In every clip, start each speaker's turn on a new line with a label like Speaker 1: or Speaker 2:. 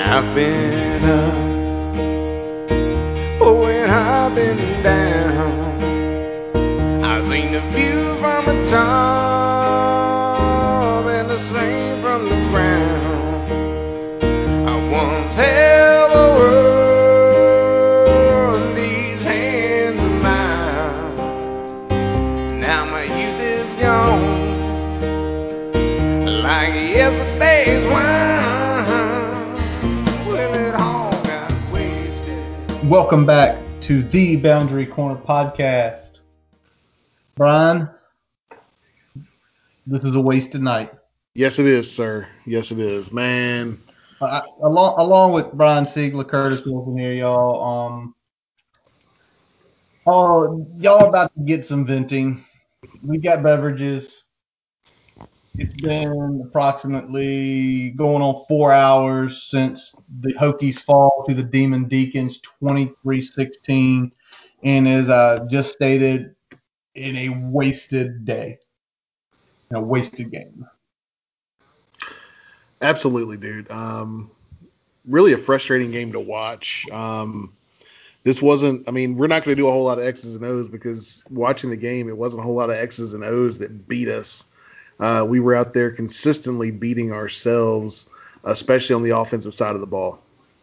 Speaker 1: I've been up, when I've been down. I've seen the view from the top and the same from the ground. I once held the world in these hands of mine. Now my youth is gone, like yesterday's wine. Well, it all got wasted.
Speaker 2: Welcome back to the Boundary Corner podcast. Brian, this is a wasted night.
Speaker 3: Yes, it is, sir. Yes, it is, man.
Speaker 2: Along with Brian Siegler, Curtis Wilson here, y'all. Y'all are about to get some venting. We got beverages. It's been approximately going on 4 hours since the Hokies fall to the Demon Deacons 23-16, and as I just stated, in a wasted day, in a wasted game.
Speaker 3: Absolutely, dude. Really a frustrating game to watch. This wasn't, I mean, we're not going to do a whole lot of X's and O's because watching the game, it wasn't a whole lot of X's and O's that beat us. We were out there consistently beating ourselves, especially on the offensive side of the ball.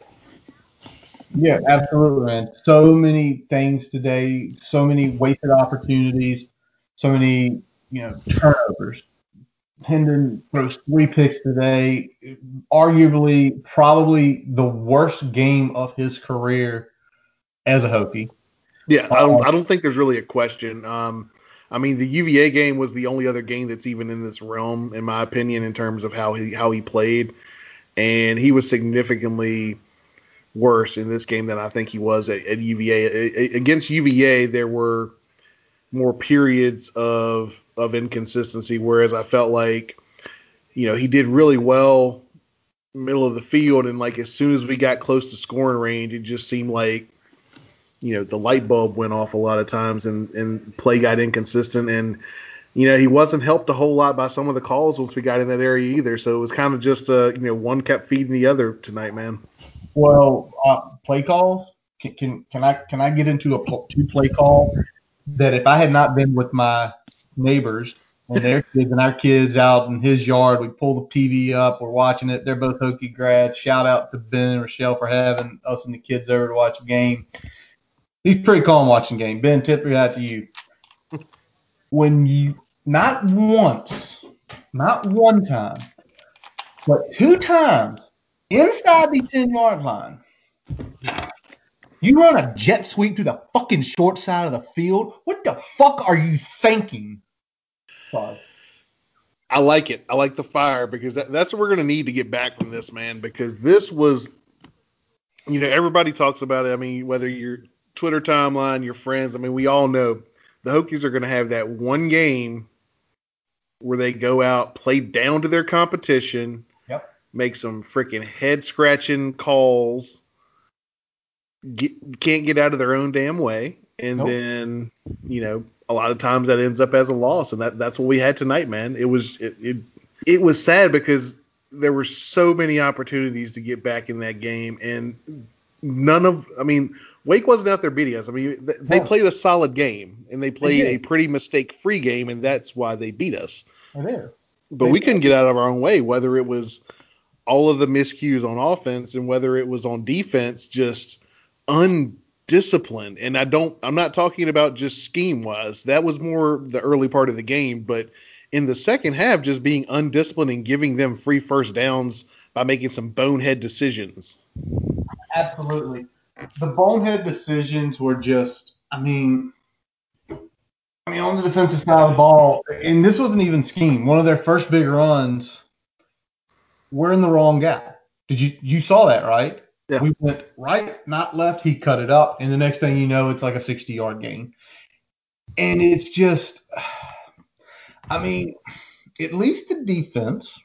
Speaker 2: Yeah, absolutely, man. So many things today, so many wasted opportunities, so many, turnovers. Hendon throws 3 picks today, arguably probably the worst game of his career as a Hokie.
Speaker 3: Yeah, I don't think there's really a question. I mean, the UVA game was the only other game that's even in this realm, in my opinion, in terms of how he played, and he was significantly worse in this game than I think he was at UVA. Against UVA, there were more periods of inconsistency, whereas I felt like, he did really well middle of the field, and like as soon as we got close to scoring range, it just seemed like, the light bulb went off a lot of times and play got inconsistent, and he wasn't helped a whole lot by some of the calls once we got in that area either. So it was kind of just one kept feeding the other tonight, man.
Speaker 2: Well, play calls. Can I get into a 2 play call that if I had not been with my neighbors and their kids and our kids out in his yard, we pull the TV up, we're watching it. They're both Hokie grads. Shout out to Ben and Rochelle for having us and the kids over to watch a game. He's pretty calm watching game. Ben, tip your hat to you. When you, not once, not one time, but 2 times inside the 10-yard line, you run a jet sweep to the fucking short side of the field. What the fuck are you thinking? Sorry.
Speaker 3: I like it. I like the fire because that's what we're going to need to get back from this, man, because this was, everybody talks about it. I mean, whether your Twitter timeline, your friends, I mean, we all know the Hokies are going to have that one game where they go out, play down to their competition, make some freaking head-scratching calls, can't get out of their own damn way, and then, a lot of times that ends up as a loss, and that's what we had tonight, man. It was sad because there were so many opportunities to get back in that game, and Wake wasn't out there beating us. I mean, they played a solid game, and they played a pretty mistake-free game, and that's why they beat us.
Speaker 2: It is.
Speaker 3: But we couldn't get out of our own way, whether it was all of the miscues on offense and whether it was on defense, just undisciplined. And I'm not talking about just scheme-wise. That was more the early part of the game, but in the second half, just being undisciplined and giving them free first downs by making some bonehead decisions.
Speaker 2: Absolutely. The bonehead decisions were just, on the defensive side of the ball, and this wasn't even scheme. One of their first big runs, we're in the wrong gap. You saw that, right?
Speaker 3: Yeah.
Speaker 2: We went right, not left. He cut it up, and the next thing you know, it's like a 60-yard gain. And it's just, at least the defense,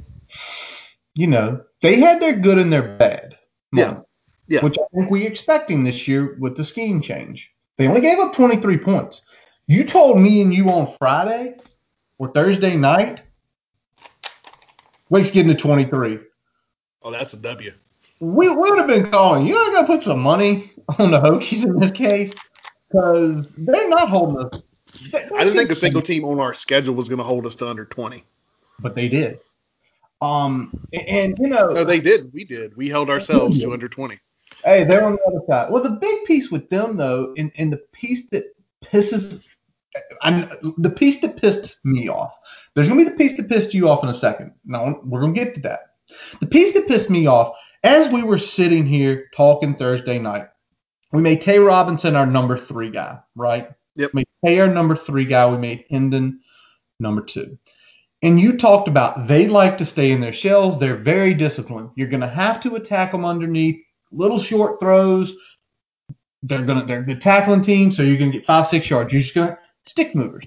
Speaker 2: they had their good and their bad.
Speaker 3: Yeah.
Speaker 2: Which I think we're expecting this year with the scheme change. They only gave up 23 points. You told me and you on Friday or Thursday night, Wake's getting to 23.
Speaker 3: Oh, that's a W.
Speaker 2: we would have been calling. You got to put some money on the Hokies in this case because they're not holding us.
Speaker 3: I didn't think a single team on our schedule was going to hold us to under 20.
Speaker 2: But they did. And
Speaker 3: No, they did. We did. We held ourselves to under 20.
Speaker 2: Hey, they're on the other side. Well, the big piece with them though, and the piece that the piece that pissed me off. There's gonna be the piece that pissed you off in a second. No, we're gonna get to that. The piece that pissed me off as we were sitting here talking Thursday night, we made Tay Robinson our number 3 guy, right?
Speaker 3: Yep.
Speaker 2: We made Tay our number 3 guy. We made Hendon number 2. And you talked about they like to stay in their shells. They're very disciplined. You're going to have to attack them underneath, little short throws. They're the tackling team, so you're going to get 5-6 yards. You're just going to stick movers.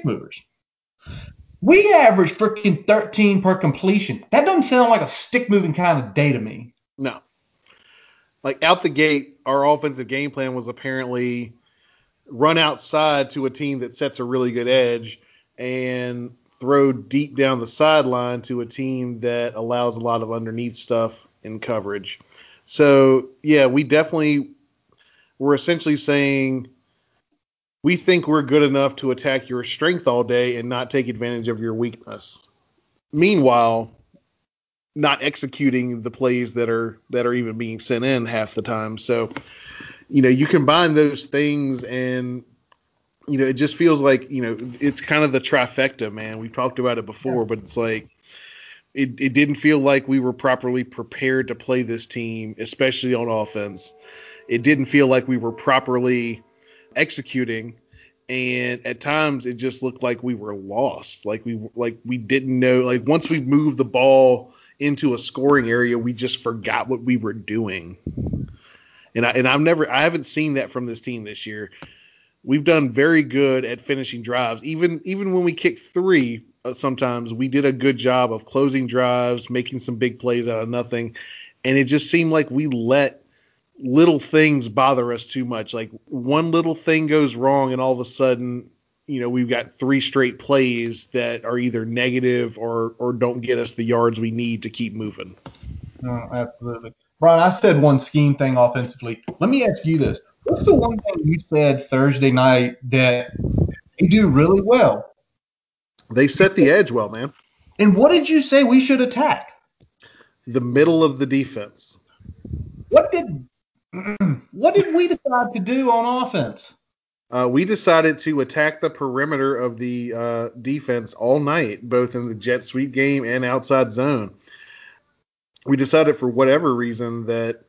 Speaker 2: We average freaking 13 per completion. That doesn't sound like a stick moving kind of day to me.
Speaker 3: No. Like out the gate, our offensive game plan was apparently run outside to a team that sets a really good edge and throw deep down the sideline to a team that allows a lot of underneath stuff in coverage. So, yeah, we definitely were essentially saying we think we're good enough to attack your strength all day and not take advantage of your weakness. Meanwhile, not executing the plays that are even being sent in half the time. So, you combine those things and it just feels like, it's kind of the trifecta, man. We've talked about it before, but it's like it didn't feel like we were properly prepared to play this team, especially on offense. It didn't feel like we were properly executing, and at times it just looked like we were lost. Like we didn't know. Like once we moved the ball into a scoring area, we just forgot what we were doing. And I haven't seen that from this team this year. We've done very good at finishing drives. Even when we kicked 3, sometimes we did a good job of closing drives, making some big plays out of nothing. And it just seemed like we let little things bother us too much. Like one little thing goes wrong and all of a sudden, we've got 3 straight plays that are either negative or don't get us the yards we need to keep moving.
Speaker 2: Absolutely. Brian, I said one scheme thing offensively. Let me ask you this. What's the one thing you said Thursday night that they do really well?
Speaker 3: They set the edge well, man.
Speaker 2: And what did you say we should attack?
Speaker 3: The middle of the defense.
Speaker 2: What did we decide to do on offense?
Speaker 3: We decided to attack the perimeter of the defense all night, both in the jet sweep game and outside zone. We decided for whatever reason that,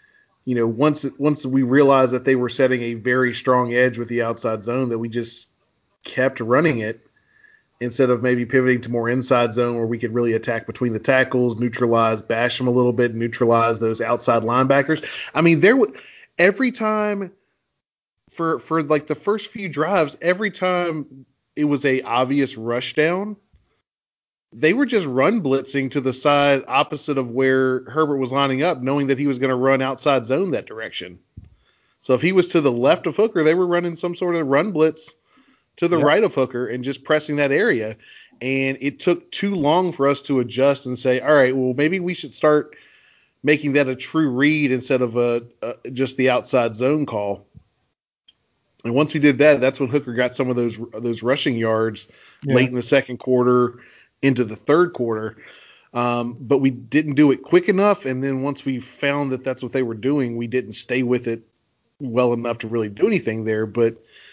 Speaker 3: once we realized that they were setting a very strong edge with the outside zone, that we just kept running it instead of maybe pivoting to more inside zone where we could really attack between the tackles, bash them a little bit, neutralize those outside linebackers. I mean, every time for like the first few drives, every time it was a obvious rush down, they were just run blitzing to the side opposite of where Herbert was lining up, knowing that he was going to run outside zone that direction. So if he was to the left of Hooker, they were running some sort of run blitz to the right of Hooker and just pressing that area. And it took too long for us to adjust and say, all right, well, maybe we should start making that a true read instead of just the outside zone call. And once we did that, that's when Hooker got some of those rushing yards late in the second quarter into the third quarter. But we didn't do it quick enough. And then once we found that that's what they were doing, we didn't stay with it well enough to really do anything there. But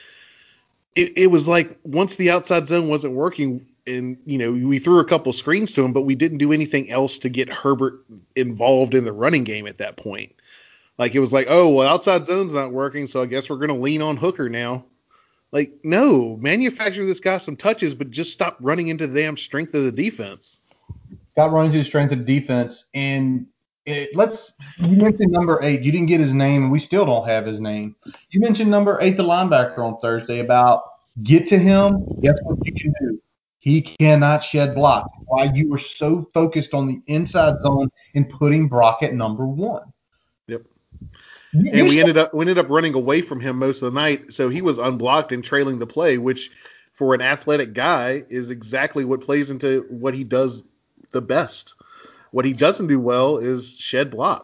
Speaker 3: it was like once the outside zone wasn't working and, we threw a couple screens to him, but we didn't do anything else to get Herbert involved in the running game at that point. Like it was like, oh, well, outside zone's not working, so I guess we're going to lean on Hooker now. Like, no, manufacture this guy some touches, but just stop running into the damn strength of the defense.
Speaker 2: Stop running to the strength of the defense. And you mentioned number 8. You didn't get his name, and we still don't have his name. You mentioned number 8, the linebacker, on Thursday about get to him. Guess what you can do? He cannot shed block. Why you were so focused on the inside zone and putting Brock at number 1.
Speaker 3: Yep. And we ended up running away from him most of the night, so he was unblocked and trailing the play, which for an athletic guy is exactly what plays into what he does the best. What he doesn't do well is shed blocks.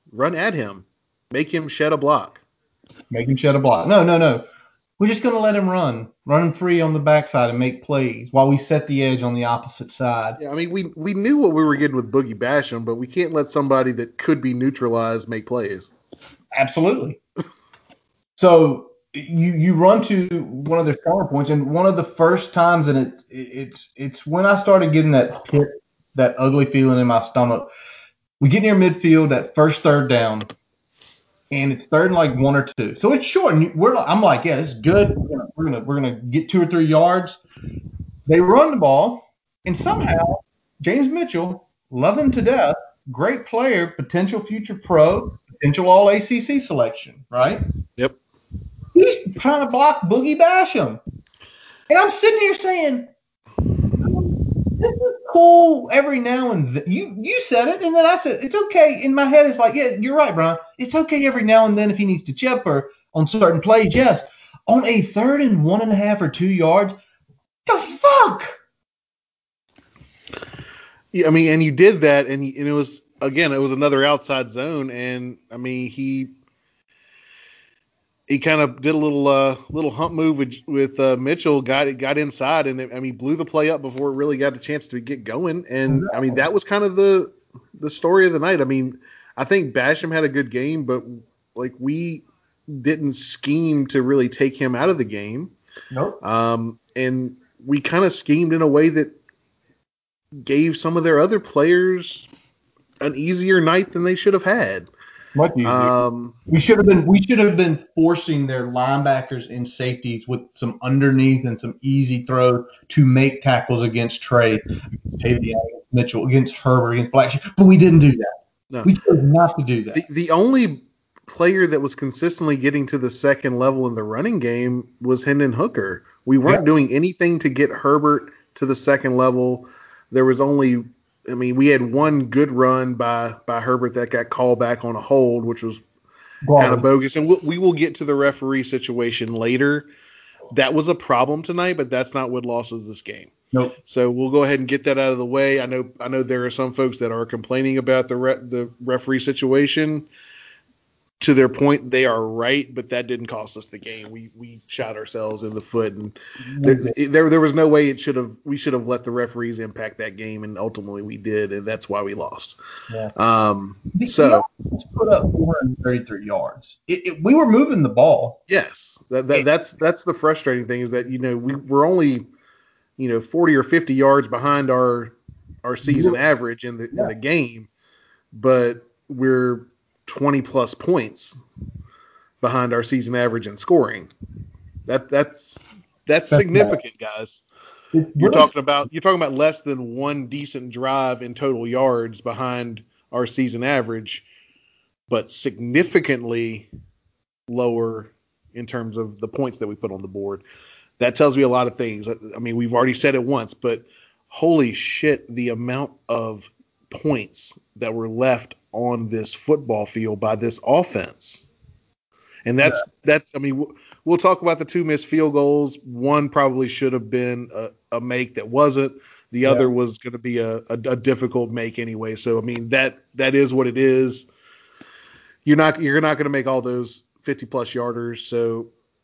Speaker 3: Run at him. Make him shed a block.
Speaker 2: Make him shed a block. No. We're just going to let him run free on the backside and make plays while we set the edge on the opposite side.
Speaker 3: Yeah, I mean, we knew what we were getting with Boogie Basham, but we can't let somebody that could be neutralized make plays.
Speaker 2: Absolutely. So you run to one of their stronger points, and one of the first times, and it's when I started getting that ugly feeling in my stomach. We get near midfield, that first third down, and it's third and like 1 or 2. So it's short, and I'm like, yeah, this is good. We're gonna get 2 or 3 yards. They run the ball, and somehow James Mitchell, love him to death, great player, potential future pro, potential All ACC selection, right?
Speaker 3: Yep.
Speaker 2: He's trying to block Boogie Basham, and I'm sitting here saying, this is cool every now and then. You said it, and then I said it's okay. In my head, it's like, yeah, you're right, Brian. It's okay every now and then if he needs to chip or on certain plays, yes. On a third and 1.5 or 2 yards, the fuck?
Speaker 3: Yeah, I mean, and you did that, and it was another outside zone, and I mean he kind of did a little hump move with Mitchell, got inside, and blew the play up before it really got a chance to get going. And I mean, that was kind of the story of the night. I mean, I think Basham had a good game, but like we didn't scheme to really take him out of the game.
Speaker 2: Nope.
Speaker 3: And we kind of schemed in a way that gave some of their other players an easier night than they should have had.
Speaker 2: Much easier. We should have been forcing their linebackers and safeties with some underneath and some easy throws to make tackles against Trey, against Mitchell, against Herbert, against Blackshear. But we didn't do that. No. We chose not to do that.
Speaker 3: The only player that was consistently getting to the second level in the running game was Hendon Hooker. We weren't doing anything to get Herbert to the second level. There was only we had one good run by Herbert that got called back on a hold, which was kind of bogus. And we will get to the referee situation later. That was a problem tonight, but that's not what lost us this game.
Speaker 2: Nope.
Speaker 3: So we'll go ahead and get that out of the way. I know there are some folks that are complaining about the referee situation. To their point, they are right, but that didn't cost us the game. We shot ourselves in the foot, and there was no way we should have let the referees impact that game, and ultimately we did, and that's why we lost.
Speaker 2: Yeah. Let's put up 433 yards. We were moving the ball.
Speaker 3: Yes, that's the frustrating thing is that we're only 40 or 50 yards behind our season average in the game, but we're 20 plus points behind our season average in scoring. That's significant, guys. You're talking about less than one decent drive in total yards behind our season average, but significantly lower in terms of the points that we put on the board. That tells me a lot of things. I mean, we've already said it once, but holy shit, the amount of points that were left on this football field by this offense. And that's we'll talk about the 2 missed field goals. One probably should have been a make that wasn't. The other was going to be a difficult make anyway. So I mean that is what it is. You're not going to make all those 50 plus yarders. So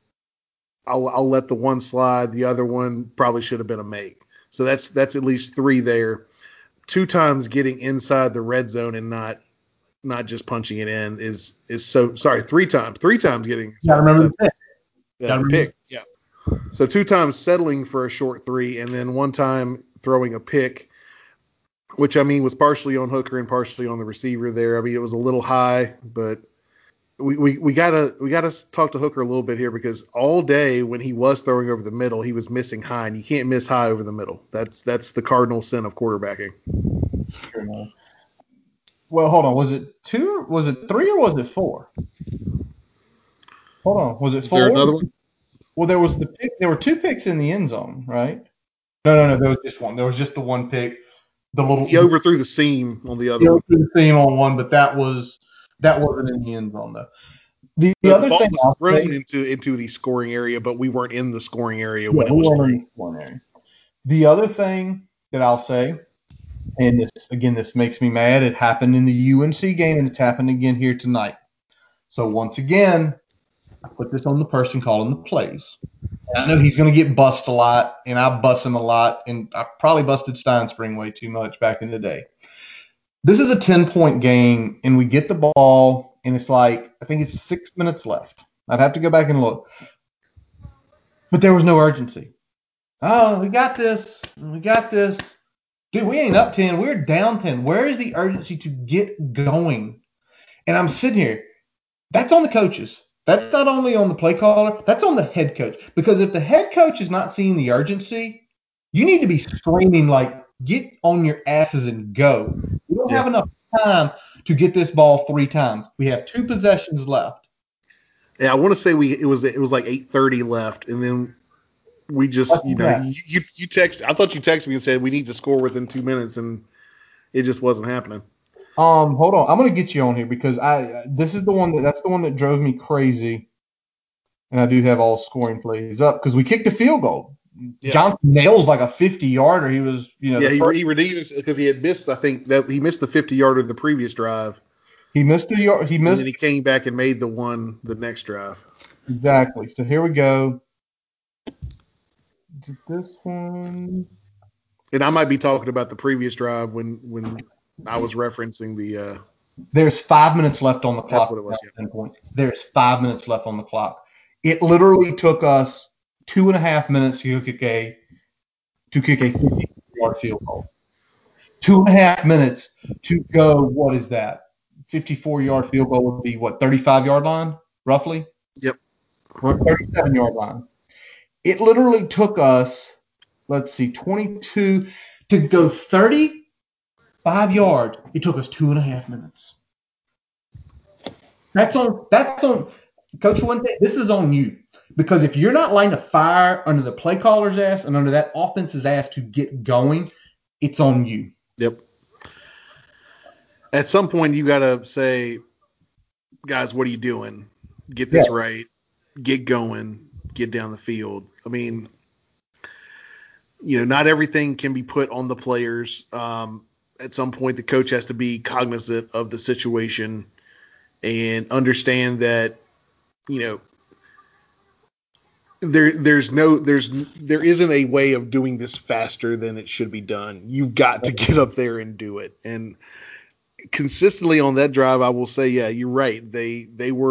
Speaker 3: I'll let the one slide. The other one probably should have been a make. So that's at least 3 there. 2 times getting inside the red zone and not just punching it in is so sorry. 3 times getting.
Speaker 2: Gotta remember the pick.
Speaker 3: Yeah, the pick. Yeah. So 2 times settling for a short 3, and then 1 time throwing a pick, which was partially on Hooker and partially on the receiver there. I mean, it was a little high, but we gotta talk to Hooker a little bit here because all day when he was throwing over the middle, he was missing high, and you can't miss high over the middle. That's the cardinal sin of quarterbacking.
Speaker 2: Sure. Well, hold on. Was it 2? Was it 3 or was it 4? Hold on. Was it 4?
Speaker 3: Is there another one?
Speaker 2: Well, there was the pick. There were 2 picks in the end zone, right? No. There was just one. There was just the one pick.
Speaker 3: He overthrew the seam on the other one.
Speaker 2: He overthrew the seam on one, but that wasn't in the end zone though. The other
Speaker 3: ball
Speaker 2: thing
Speaker 3: was thrown into the scoring area, but we weren't in the scoring area when it was thrown.
Speaker 2: The other thing that I'll say And this makes me mad. It happened in the UNC game, and it's happened again here tonight. So once again, I put this on the person calling the plays. And I know he's going to get bust a lot, and I bust him a lot, and I probably busted Steinspring way too much back in the day. This is a 10-point game, and we get the ball, and it's like, I think it's 6 minutes left. I'd have to go back and look. But there was no urgency. Oh, we got this. We got this. Dude, we ain't up 10. We're down 10. Where is the urgency to get going? And I'm sitting here. That's on the coaches. That's not only on the play caller. That's on the head coach. Because if the head coach is not seeing the urgency, you need to be screaming like, get on your asses and go. We don't have enough time to get this ball 3 times. We have 2 possessions left.
Speaker 3: Yeah, I want to say it was like 8:30 left, and then we just you text. I thought you texted me and said we need to score within 2 minutes, and it just wasn't happening.
Speaker 2: Hold on. I'm gonna get you on here because that's the one that drove me crazy, and I do have all scoring plays up because we kicked a field goal. Yeah. Johnson nails like a 50-yarder. He was,
Speaker 3: he redeemed because he had missed. I think that he missed the 50-yarder the previous drive.
Speaker 2: He missed the yard.
Speaker 3: And then he came back and made the next drive.
Speaker 2: Exactly. So here we go. This one.
Speaker 3: And I might be talking about the previous drive when I was referencing the.
Speaker 2: There's 5 minutes left on the clock.
Speaker 3: That's what it was. Yeah.
Speaker 2: There's 5 minutes left on the clock. It literally took us 2.5 minutes to kick a 50-yard field goal. 2.5 minutes to go. What is that? 54-yard field goal would be what, 35-yard line, roughly?
Speaker 3: Yep.
Speaker 2: Or 37-yard line. It literally took us, 22 to go 35 yards. It took us 2.5 minutes. That's on Coach Fuente. This is on you, because if you're not lighting a fire under the play caller's ass and under that offense's ass to get going, it's on you.
Speaker 3: Yep. At some point, you got to say, guys, what are you doing? Get this right. Get going. Get down the field. I mean, not everything can be put on the players. At some point, the coach has to be cognizant of the situation and understand that, there isn't a way of doing this faster than it should be done. You've got to get up there and do it. And consistently on that drive, I will say, yeah, you're right. They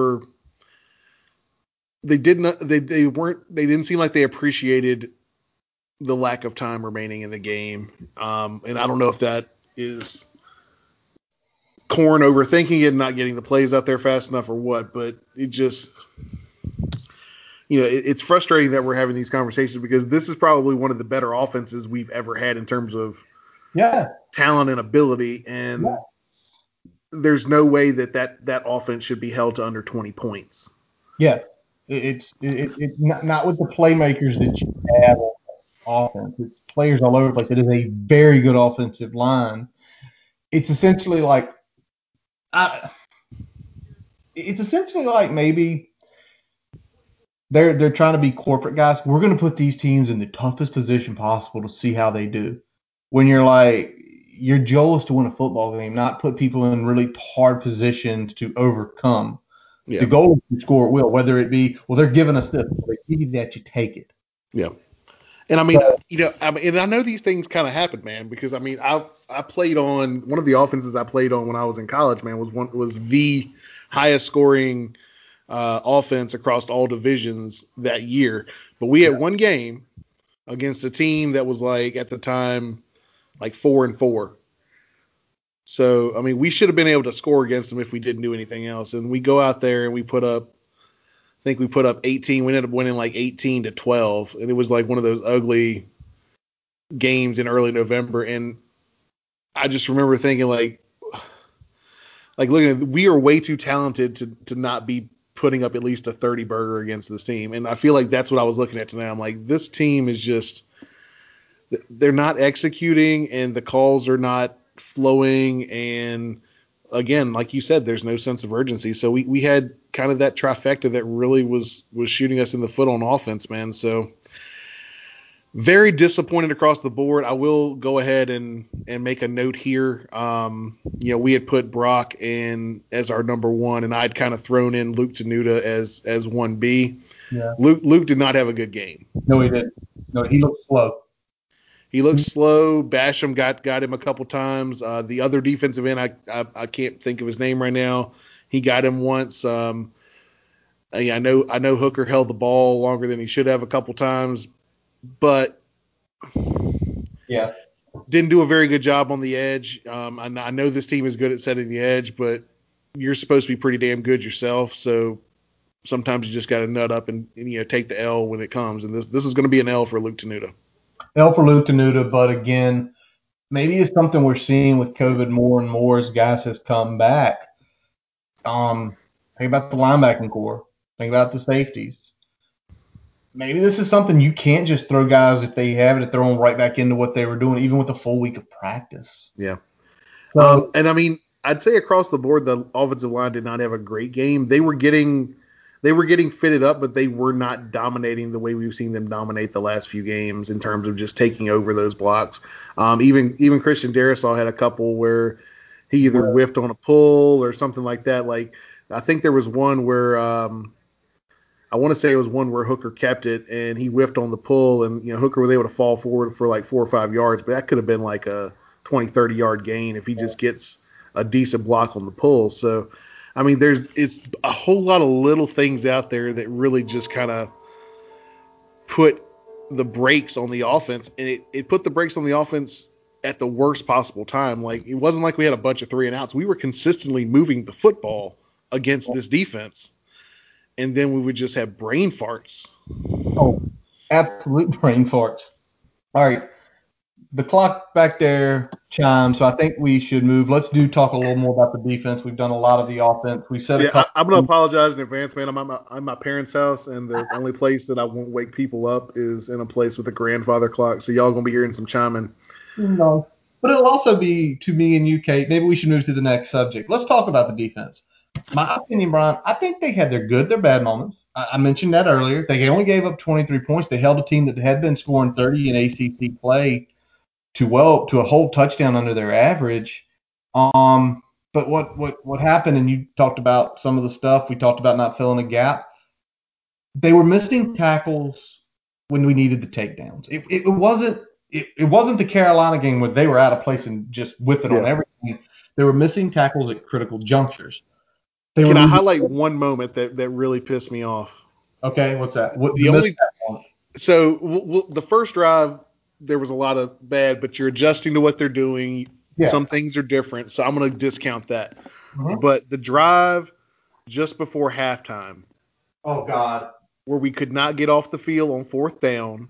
Speaker 3: didn't seem like they appreciated the lack of time remaining in the game. And I don't know if that is Corn overthinking it and not getting the plays out there fast enough or what, but it just, it's frustrating that we're having these conversations because this is probably one of the better offenses we've ever had in terms of talent and ability. And there's no way that offense should be held to under 20 points.
Speaker 2: Yes. It's not with the playmakers that you have on offense. It's players all over the place. It is a very good offensive line. It's essentially like maybe they're trying to be corporate guys. We're going to put these teams in the toughest position possible to see how they do. When you're like, your goal is to win a football game, not put people in really hard positions to overcome. Yeah. The goal is to score at will, whether it be, they're giving us this, they give you that, you take it.
Speaker 3: Yeah. And I mean, and I know these things kind of happen, man, because I mean, I played on one of the offenses I played on when I was in college, man, was the highest scoring offense across all divisions that year. But we had one game against a team that was like at the time like 4-4. So I mean, we should have been able to score against them if we didn't do anything else. And we go out there and we put up 18. We ended up winning like 18-12, and it was like one of those ugly games in early November. And I just remember thinking like looking at, we are way too talented to not be putting up at least a 30 burger against this team. And I feel like that's what I was looking at tonight. I'm like, this team is just, they're not executing and the calls are not flowing. And again, like you said, there's no sense of urgency. So we had kind of that trifecta that really was shooting us in the foot on offense, man. So Very disappointed across the board. I will go ahead and make a note here. We had put Brock in as our number one, and I'd kind of thrown in Luke Tenuta as 1B.
Speaker 2: Yeah.
Speaker 3: Luke did not have a good game.
Speaker 2: No, he didn't. No, he looked slow.
Speaker 3: He looked slow. Basham got him a couple times. The other defensive end, I can't think of his name right now. He got him once. I know Hooker held the ball longer than he should have a couple times, but
Speaker 2: yeah,
Speaker 3: didn't do a very good job on the edge. I know this team is good at setting the edge, but you're supposed to be pretty damn good yourself. So sometimes you just got to nut up and take the L when it comes. And this is going to be an L for Luke Tenuta.
Speaker 2: L for Luke Tenuta, but again, maybe it's something we're seeing with COVID more and more as guys has come back. Think about the linebacking core. Think about the safeties. Maybe this is something you can't just throw guys if they have it, throw them right back into what they were doing, even with a full week of practice.
Speaker 3: Yeah.
Speaker 2: So,
Speaker 3: and I mean, I'd say across the board, the offensive line did not have a great game. They were getting fitted up, but they were not dominating the way we've seen them dominate the last few games in terms of just taking over those blocks. Even Christian Darrisaw had a couple where he either whiffed on a pull or something like that. Like I think there was one where I want to say it was one where Hooker kept it and he whiffed on the pull, and Hooker was able to fall forward for like 4 or 5 yards, but that could have been like a 20, 30 yard gain if he just gets a decent block on the pull. So, I mean, it's a whole lot of little things out there that really just kind of put the brakes on the offense, and it put the brakes on the offense at the worst possible time. Like, it wasn't like we had a bunch of 3 and outs. We were consistently moving the football against this defense, and then we would just have brain farts.
Speaker 2: Oh, absolute brain farts. All right. The clock back there chimed, so I think we should move. Let's talk a little more about the defense. We've done a lot of the offense. We said a couple.
Speaker 3: I'm going to apologize in advance, man. I'm at my parents' house, and the only place that I won't wake people up is in a place with a grandfather clock. So y'all going to be hearing some chiming.
Speaker 2: No. But it'll also be to me and you, Kate. Maybe we should move to the next subject. Let's talk about the defense. My opinion, Brian, I think they had their good, their bad moments. I mentioned that earlier. They only gave up 23 points. They held a team that had been scoring 30 in ACC play to a whole touchdown under their average. But what happened, and you talked about some of the stuff, we talked about not filling a gap. They were missing tackles when we needed the takedowns. It wasn't the Carolina game where they were out of place and just with it on everything. They were missing tackles at critical junctures.
Speaker 3: Can I highlight one moment that really pissed me off?
Speaker 2: Okay, what's that?
Speaker 3: The first drive, there was a lot of bad, but you're adjusting to what they're doing. Yeah. Some things are different, so I'm going to discount that. Mm-hmm. But the drive just before halftime.
Speaker 2: Oh, God.
Speaker 3: Where we could not get off the field on 4th down.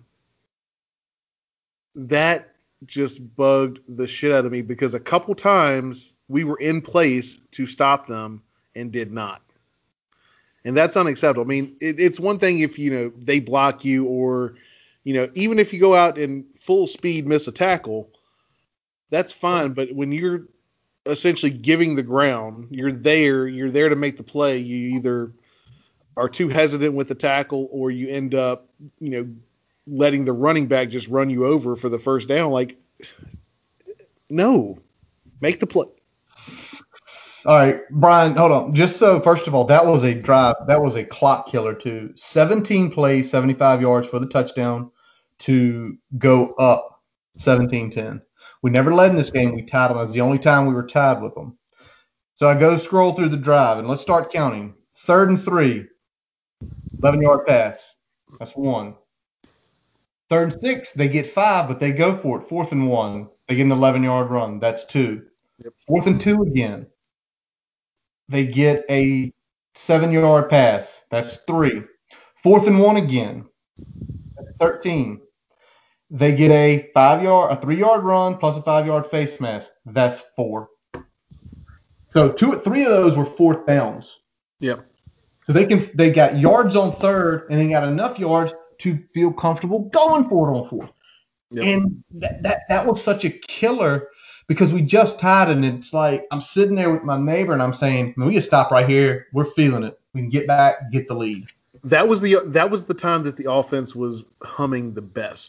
Speaker 3: That just bugged the shit out of me because a couple times we were in place to stop them and did not. And that's unacceptable. I mean, it's one thing if, they block you or, even if you go out and full speed miss a tackle, that's fine. But when you're essentially giving the ground, you're there to make the play. You either are too hesitant with the tackle or you end up, letting the running back just run you over for the first down. Like, no, make the play.
Speaker 2: All right, Brian, hold on. Just so, first of all, that was a drive. That was a clock killer, too. 17 plays, 75 yards for the touchdown to go up 17-10. We never led in this game. We tied them. That was the only time we were tied with them. So I go scroll through the drive, and let's start counting. 3rd and 3, 11-yard pass. That's 1. 3rd and 6, they get 5, but they go for it. 4th and 1, they get an 11-yard run. That's 2.
Speaker 3: Yep.
Speaker 2: 4th and 2 again. They get a 7-yard pass. That's 3. 4th and 1 again. That's 13. They get a 3-yard run plus a 5-yard face mask. That's 4. So 3 of those were 4th downs.
Speaker 3: Yep.
Speaker 2: So they got yards on 3rd and they got enough yards to feel comfortable going for it on 4th. Yep. And that was such a killer because we just tied, and it's like I'm sitting there with my neighbor and I'm saying, we can stop right here. We're feeling it. We can get back, get the lead.
Speaker 3: That was the time that the offense was humming the best.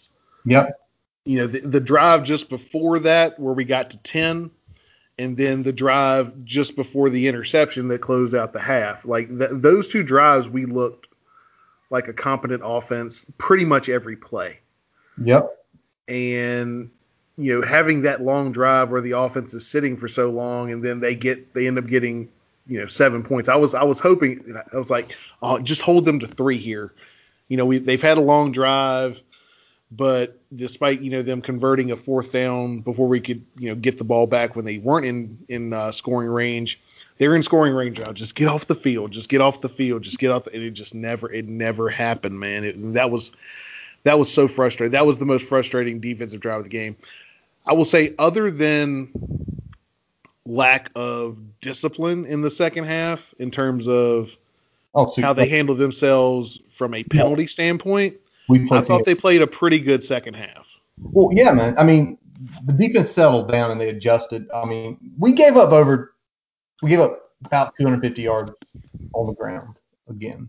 Speaker 2: Yep.
Speaker 3: The drive just before that where we got to 10, and then the drive just before the interception that closed out the half. Like those two drives, we looked like a competent offense pretty much every play.
Speaker 2: Yep.
Speaker 3: And having that long drive where the offense is sitting for so long, and then they end up getting 7 points. I was hoping, I was like, oh, just hold them to 3 here. They've had a long drive, but despite them converting a 4th down before we could get the ball back when they weren't in scoring range, they're in scoring range now. Just get off the field. Just get off the field. Just get off. And it never happened, man. That was so frustrating. That was the most frustrating defensive drive of the game. I will say, other than lack of discipline in the second half in terms of how they handled themselves from a penalty standpoint, I thought they played a pretty good second half.
Speaker 2: Well, yeah, man. I mean, the defense settled down and they adjusted. I mean, we gave up about 250 yards on the ground again.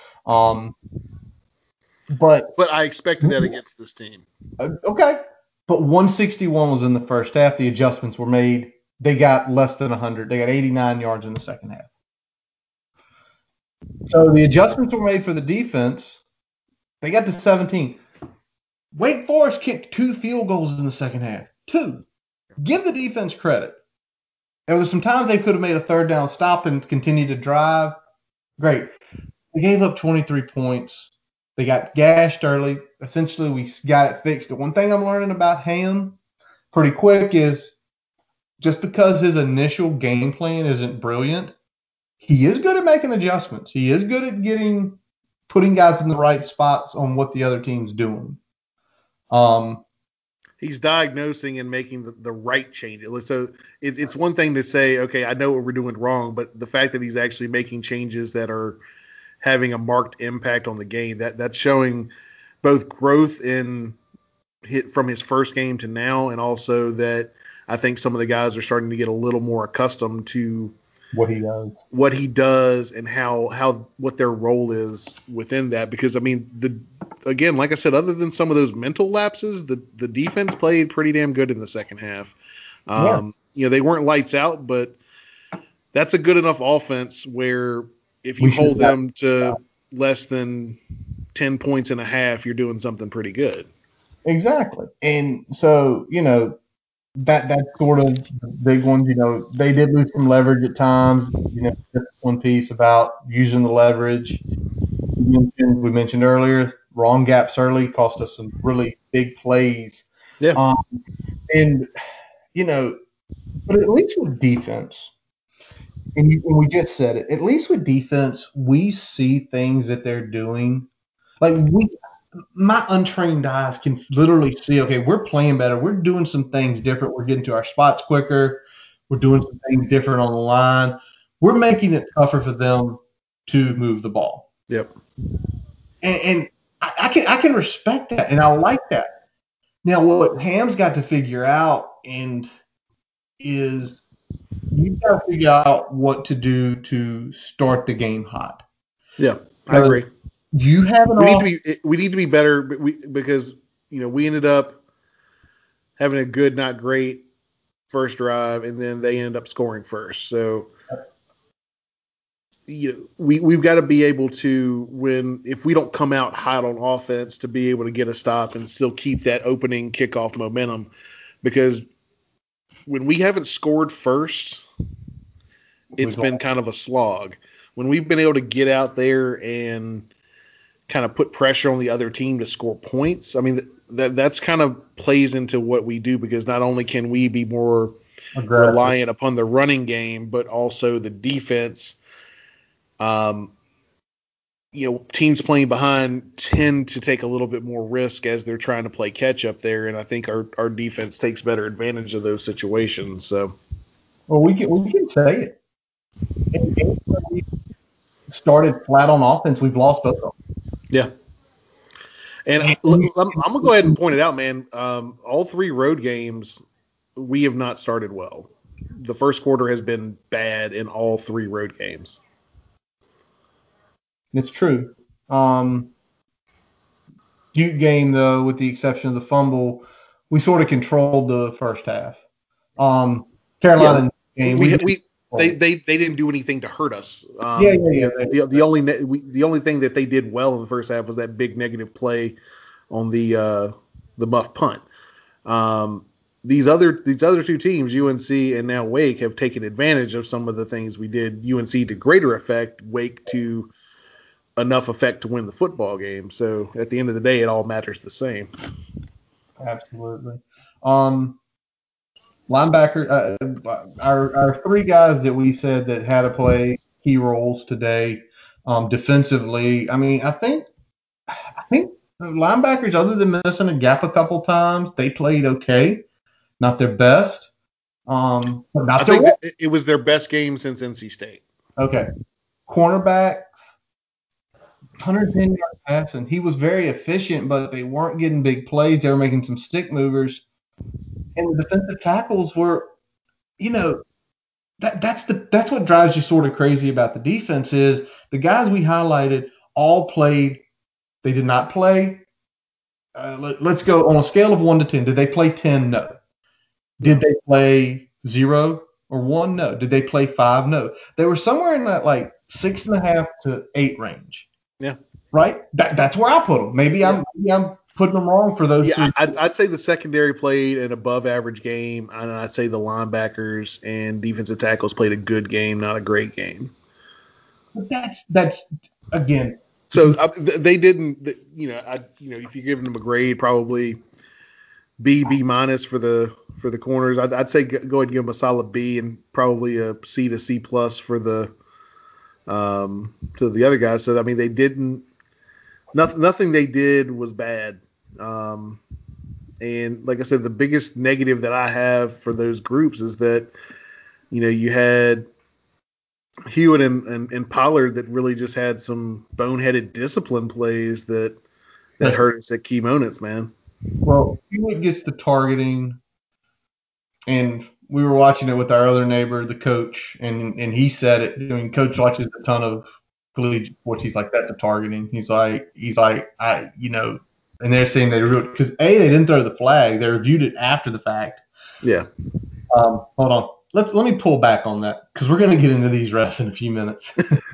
Speaker 2: But
Speaker 3: I expected that against this team.
Speaker 2: Okay. But 161 was in the first half. The adjustments were made. They got less than 100. They got 89 yards in the second half. So the adjustments were made for the defense. They got to 17. Wake Forest kicked 2 field goals in the second half. 2. Give the defense credit. There were some times they could have made a 3rd down stop and continued to drive. Great. They gave up 23 points. They got gashed early. Essentially, we got it fixed. The one thing I'm learning about Ham pretty quick is just because his initial game plan isn't brilliant, he is good at making adjustments. He is good at putting guys in the right spots on what the other team's doing.
Speaker 3: He's diagnosing and making the right changes. So it's one thing to say, okay, I know what we're doing wrong, but the fact that he's actually making changes that are having a marked impact on the game, that's showing both growth from his first game to now, and also that I think some of the guys are starting to get a little more accustomed to
Speaker 2: what he
Speaker 3: does and what their role is within that. Because I mean, again, like I said, other than some of those mental lapses, the defense played pretty damn good in the second half. They weren't lights out, but that's a good enough offense where if you hold them to less than 10 points and a half, you're doing something pretty good.
Speaker 2: Exactly. And so, that's sort of the big ones. They did lose some leverage at times. Just one piece about using the leverage. We mentioned earlier, wrong gaps early cost us some really big plays.
Speaker 3: Yeah.
Speaker 2: But at least with defense, and we just said it, at least with defense, we see things that they're doing. Like my untrained eyes can literally see, okay, we're playing better. We're doing some things different. We're getting to our spots quicker. We're doing some things different on the line. We're making it tougher for them to move the ball.
Speaker 3: Yep.
Speaker 2: And I can respect that, and I like that. Now, what Ham's got to figure out is you've got to figure out what to do to start the game hot.
Speaker 3: Yeah, I agree.
Speaker 2: You have
Speaker 3: we need to be better because we ended up having a good, not great first drive, and then they ended up scoring first. So we've got to be able to, if we don't come out hot on offense, to be able to get a stop and still keep that opening kickoff momentum, because when we haven't scored first, it's been kind of a slog. When we've been able to get out there and kind of put pressure on the other team to score points, I mean, that's kind of plays into what we do, because not only can we be more reliant upon the running game, but also the defense. Teams playing behind tend to take a little bit more risk as they're trying to play catch up there, and I think our defense takes better advantage of those situations. So,
Speaker 2: well, we can say it. And we started flat on offense. We've lost both of them.
Speaker 3: Yeah. And I'm gonna go ahead and point it out, man. All 3 road games, we have not started well. The first quarter has been bad in all 3 road games.
Speaker 2: It's true. Duke game, though, with the exception of the fumble, we sort of controlled the first half. Carolina game,
Speaker 3: they didn't do anything to hurt us. The only thing that they did well in the first half was that big negative play on the muff punt. These other two teams, UNC and now Wake, have taken advantage of some of the things we did. UNC to greater effect, Wake to enough effect to win the football game. So at the end of the day, it all matters the same.
Speaker 2: Absolutely. Linebacker, our three guys that we said that had to play key roles today, defensively. I mean, I think the linebackers, other than missing a gap a couple times, they played okay. Not their best.
Speaker 3: I think it was their best game since NC State.
Speaker 2: Okay. Cornerbacks, 110 yard pass, and he was very efficient, but they weren't getting big plays. They were making some stick movers. And the defensive tackles were, that's what drives you sort of crazy about the defense is the guys we highlighted all played. They did not play. Let's go on a scale of 1 to 10. Did they play 10? No. Did they play 0 or 1? No. Did they play 5? No. They were somewhere in that like 6.5 to 8 range.
Speaker 3: Yeah.
Speaker 2: Right? That's where I put them. Maybe I'm putting them wrong for those three.
Speaker 3: I'd say the secondary played an above average game, and I'd say the linebackers and defensive tackles played a good game, not a great game.
Speaker 2: But that's again.
Speaker 3: So they didn't, if you're giving them a grade, probably B minus for the corners. I'd say go ahead and give them a solid B and probably a C to C plus for the to the other guys. So I mean, they didn't. Nothing they did was bad. And like I said, the biggest negative that I have for those groups is that, you had Hewitt and Pollard that really just had some boneheaded discipline plays that hurt us at key moments, man.
Speaker 2: Well, Hewitt gets the targeting, and we were watching it with our other neighbor, the coach, and he said it. I mean, Coach watches a ton of collegiate sports. He's like, that's a targeting. He's like, and they're saying they reviewed because they didn't throw the flag. They reviewed it after the fact.
Speaker 3: Yeah.
Speaker 2: Hold on. Let me pull back on that because we're going to get into these refs in a few minutes.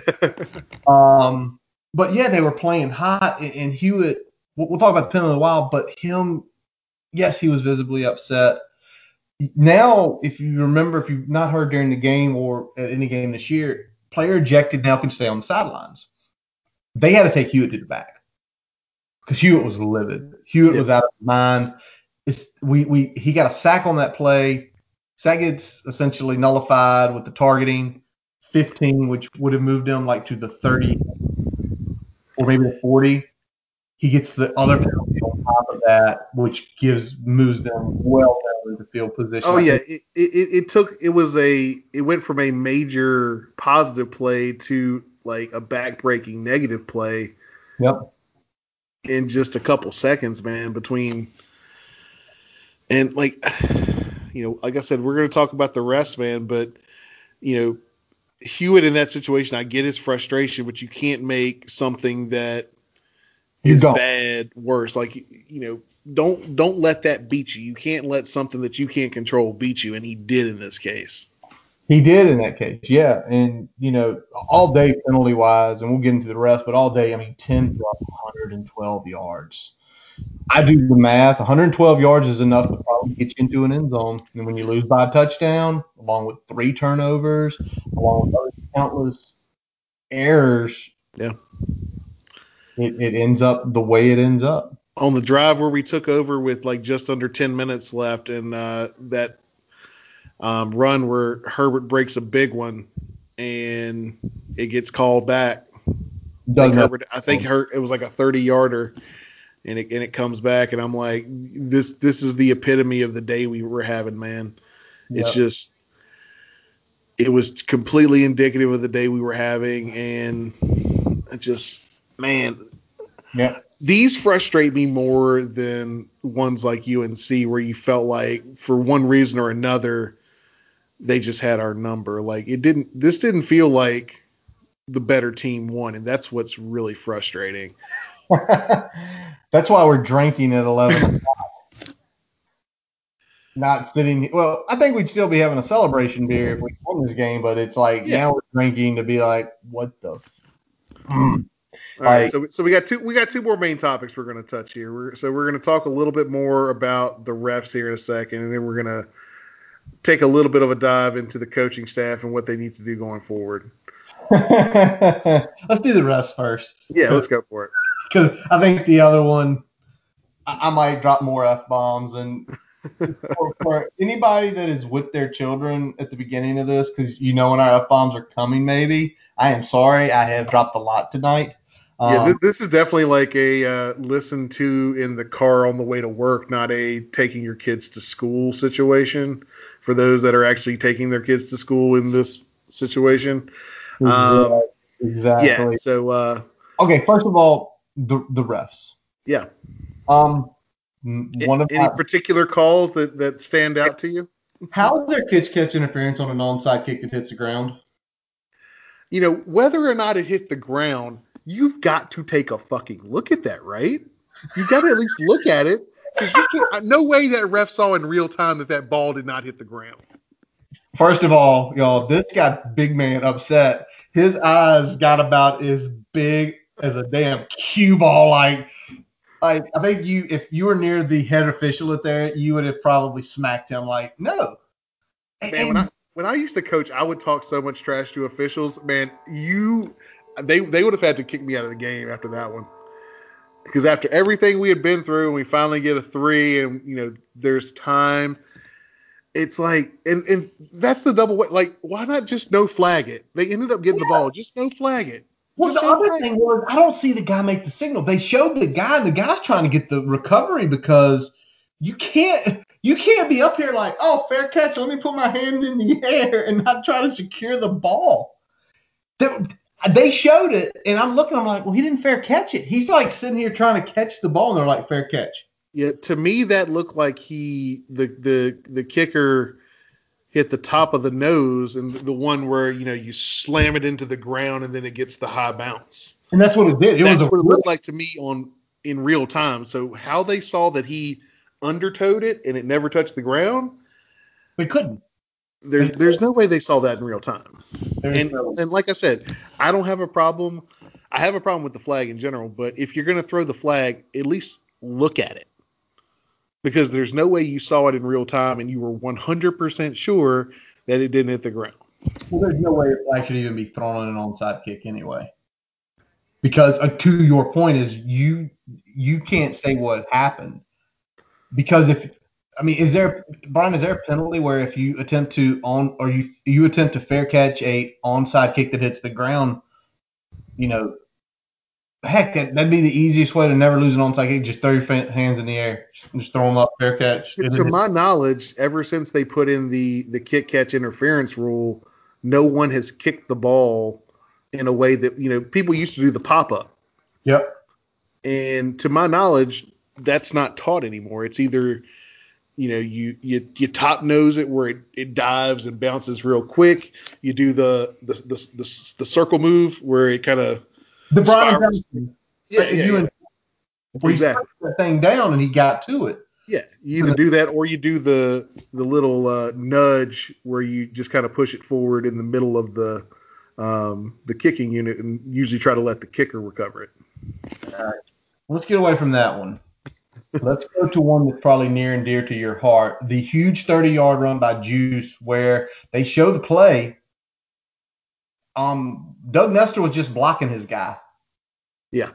Speaker 2: But yeah, they were playing hot, and Hewitt. We'll talk about the penalty in a while, but him, yes, he was visibly upset. Now, if you remember, if you've not heard during the game or at any game this year, player ejected now can stay on the sidelines. They had to take Hewitt to the back because Hewitt was livid. Hewitt was out of his mind. He got a sack on that play. Sack gets essentially nullified with the targeting 15, which would have moved him like to the 30 or maybe the 40. He gets the other penalty on top of that, which moves them well down into field position.
Speaker 3: Oh yeah, it went from a major positive play to like a back-breaking negative play.
Speaker 2: Yep.
Speaker 3: In just a couple seconds, man, and like I said, we're going to talk about the rest, man, but Hewitt in that situation, I get his frustration, but you can't make something that is bad worse. Like, don't let that beat you. You can't let something that you can't control beat you, and he did in this case.
Speaker 2: He did in that case, yeah. And, all day penalty-wise, and we'll get into the rest, but all day, 10 for 112 yards. I do the math. 112 yards is enough to probably get you into an end zone. And when you lose by a touchdown, along with 3 turnovers, along with other countless errors, it ends up the way it ends up.
Speaker 3: On the drive where we took over with like just under 10 minutes left, and that run where Herbert breaks a big one and it gets called back. I think it was like a 30-yarder. And it comes back, and I'm like, this is the epitome of the day we were having, man. It's just, it was completely indicative of the day we were having, and it just, man.
Speaker 2: Yeah.
Speaker 3: These frustrate me more than ones like UNC where you felt like for one reason or another they just had our number. Like this didn't feel like the better team won, and that's what's really frustrating.
Speaker 2: That's why we're drinking at 11. Not sitting. Well, I think we'd still be having a celebration beer if we won this game, but it's like
Speaker 3: Yeah.
Speaker 2: now we're drinking to be like, what the?
Speaker 3: All right,
Speaker 2: Like,
Speaker 3: so we got two more main topics we're going to touch here. We're going to talk a little bit more about the refs here in a second, and then we're going to take a little bit of a dive into the coaching staff and what they need to do going forward.
Speaker 2: let's do the rest first.
Speaker 3: Yeah, let's go for it.
Speaker 2: Because I think the other one, I might drop more F bombs. And for anybody that is with their children at the beginning of this, because you know when our F bombs are coming, maybe, I am sorry. I have dropped a lot tonight.
Speaker 3: Yeah, this is definitely like a listen to in the car on the way to work, not a taking your kids to school situation for those that are actually taking their kids to school in this situation.
Speaker 2: Exactly.
Speaker 3: Yeah, so
Speaker 2: okay, first of all, the refs.
Speaker 3: yeah. Any particular calls that stand out to you?
Speaker 2: How is their catch interference on an onside kick that hits the ground?
Speaker 3: You know, whether or not it hit the ground, you've got to take a fucking look at that, right? You've got to at least look at it. Because no way that ref saw in real time that ball did not hit the ground.
Speaker 2: First of all, y'all, this got big man upset. His eyes got about as big as a damn cue ball. Like I think if you were near the head official at there, you would have probably smacked him. Like, no.
Speaker 3: Man, when I used to coach, I would talk so much trash to officials. Man, they would have had to kick me out of the game after that one. Because after everything we had been through, and we finally get a 3, and you know there's time. It's like, and that's the double way. Like, why not just no flag it? They ended up getting the ball. Just no flag it.
Speaker 2: Well,
Speaker 3: just
Speaker 2: the other thing was, I don't see the guy make the signal. They showed the guy, and the guy's trying to get the recovery because you can't be up here like, oh, fair catch. Let me put my hand in the air and not try to secure the ball. They showed it, and I'm looking. I'm like, well, he didn't fair catch it. He's like sitting here trying to catch the ball, and they're like, fair catch.
Speaker 3: Yeah, to me that looked like the kicker hit the top of the nose, and the one where you slam it into the ground and then it gets the high bounce.
Speaker 2: And that's what it did.
Speaker 3: That's what it looked like to me in real time. So how they saw that he undertowed it and it never touched the ground,
Speaker 2: they couldn't.
Speaker 3: There's no way they saw that in real time. And like I said, I don't have a problem. I have a problem with the flag in general, but if you're going to throw the flag, at least look at it. Because there's no way you saw it in real time and you were 100% sure that it didn't hit the ground.
Speaker 2: Well, there's no way the flag should even be thrown on an onside kick anyway. Because to your point is you can't say what happened. Because is there a penalty where if you attempt to you attempt to fair catch a onside kick that hits the ground, heck, that'd be the easiest way to never lose an onside kick. Just throw your hands in the air, just throw them up, fair catch.
Speaker 3: To my knowledge, ever since they put in the kick catch interference rule, no one has kicked the ball in a way that people used to do the pop up.
Speaker 2: Yep.
Speaker 3: And to my knowledge, that's not taught anymore. It's either you top nose it where it dives and bounces real quick. You do the circle move where it kind of
Speaker 2: the Brian Johnson.
Speaker 3: Yeah.
Speaker 2: Where he struck that thing down and he got to it.
Speaker 3: Yeah, you either do that or you do the little nudge where you just kind of push it forward in the middle of the kicking unit and usually try to let the kicker recover it.
Speaker 2: All right. Let's get away from that one. Let's go to one that's probably near and dear to your heart. The huge 30-yard run by Juice where they show the play. Doug Nestor was just blocking his guy.
Speaker 3: Yeah.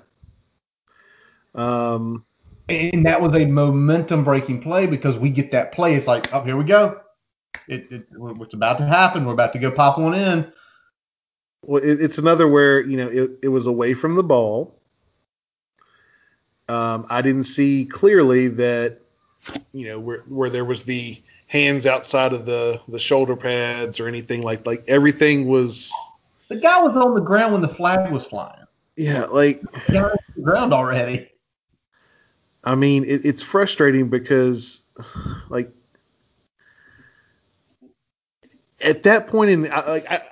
Speaker 2: And that was a momentum-breaking play because we get that play. It's like, oh, here we go. It's about to happen. We're about to go pop one in.
Speaker 3: Well, it's another where, it was away from the ball. I didn't see clearly that, where there was the hands outside of the shoulder pads or anything like everything was.
Speaker 2: The guy was on the ground when the flag was flying.
Speaker 3: Yeah, like.
Speaker 2: The guy was on the ground already.
Speaker 3: I mean, it's frustrating because, like, at that point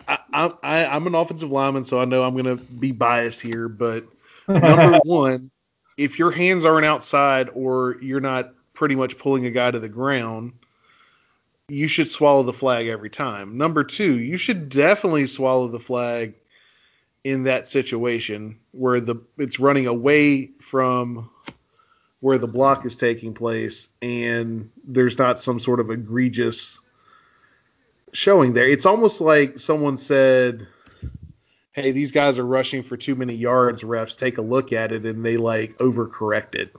Speaker 3: I'm an offensive lineman, so I know I'm going to be biased here, but number one, if your hands aren't outside or you're not pretty much pulling a guy to the ground, you should swallow the flag every time. Number two, you should definitely swallow the flag in that situation where it's running away from where the block is taking place and there's not some sort of egregious showing there. It's almost like someone said, hey, these guys are rushing for too many yards, refs, take a look at it, and they like overcorrected.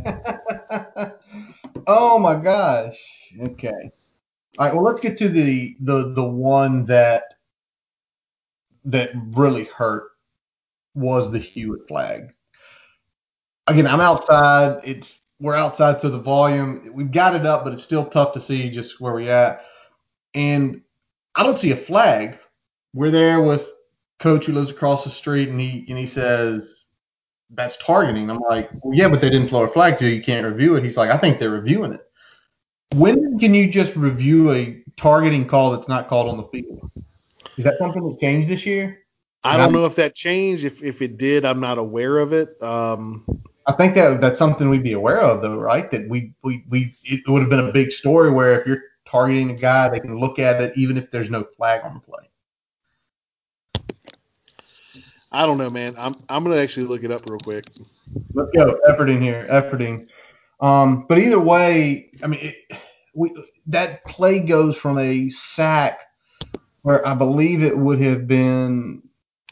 Speaker 2: Oh my gosh. Okay. All right, well, let's get to the one that really hurt was the Hewitt flag. Again, I'm outside. We're outside, so the volume, we've got it up, but it's still tough to see just where we're at. And I don't see a flag. We're there with Coach who lives across the street, and he says that's targeting. I'm like, well, yeah, but they didn't throw a flag to you. You can't review it. He's like, I think they're reviewing it. When can you just review a targeting call that's not called on the field? Is that something that changed this year?
Speaker 3: I don't know if that changed. If it did, I'm not aware of it.
Speaker 2: I think that's something we'd be aware of, though, right? That it would have been a big story where if you're targeting a guy, they can look at it even if there's no flag on the play.
Speaker 3: I don't know, man. I'm gonna actually look it up real quick.
Speaker 2: Let's go, efforting. But either way, I mean, that play goes from a sack where I believe it would have been,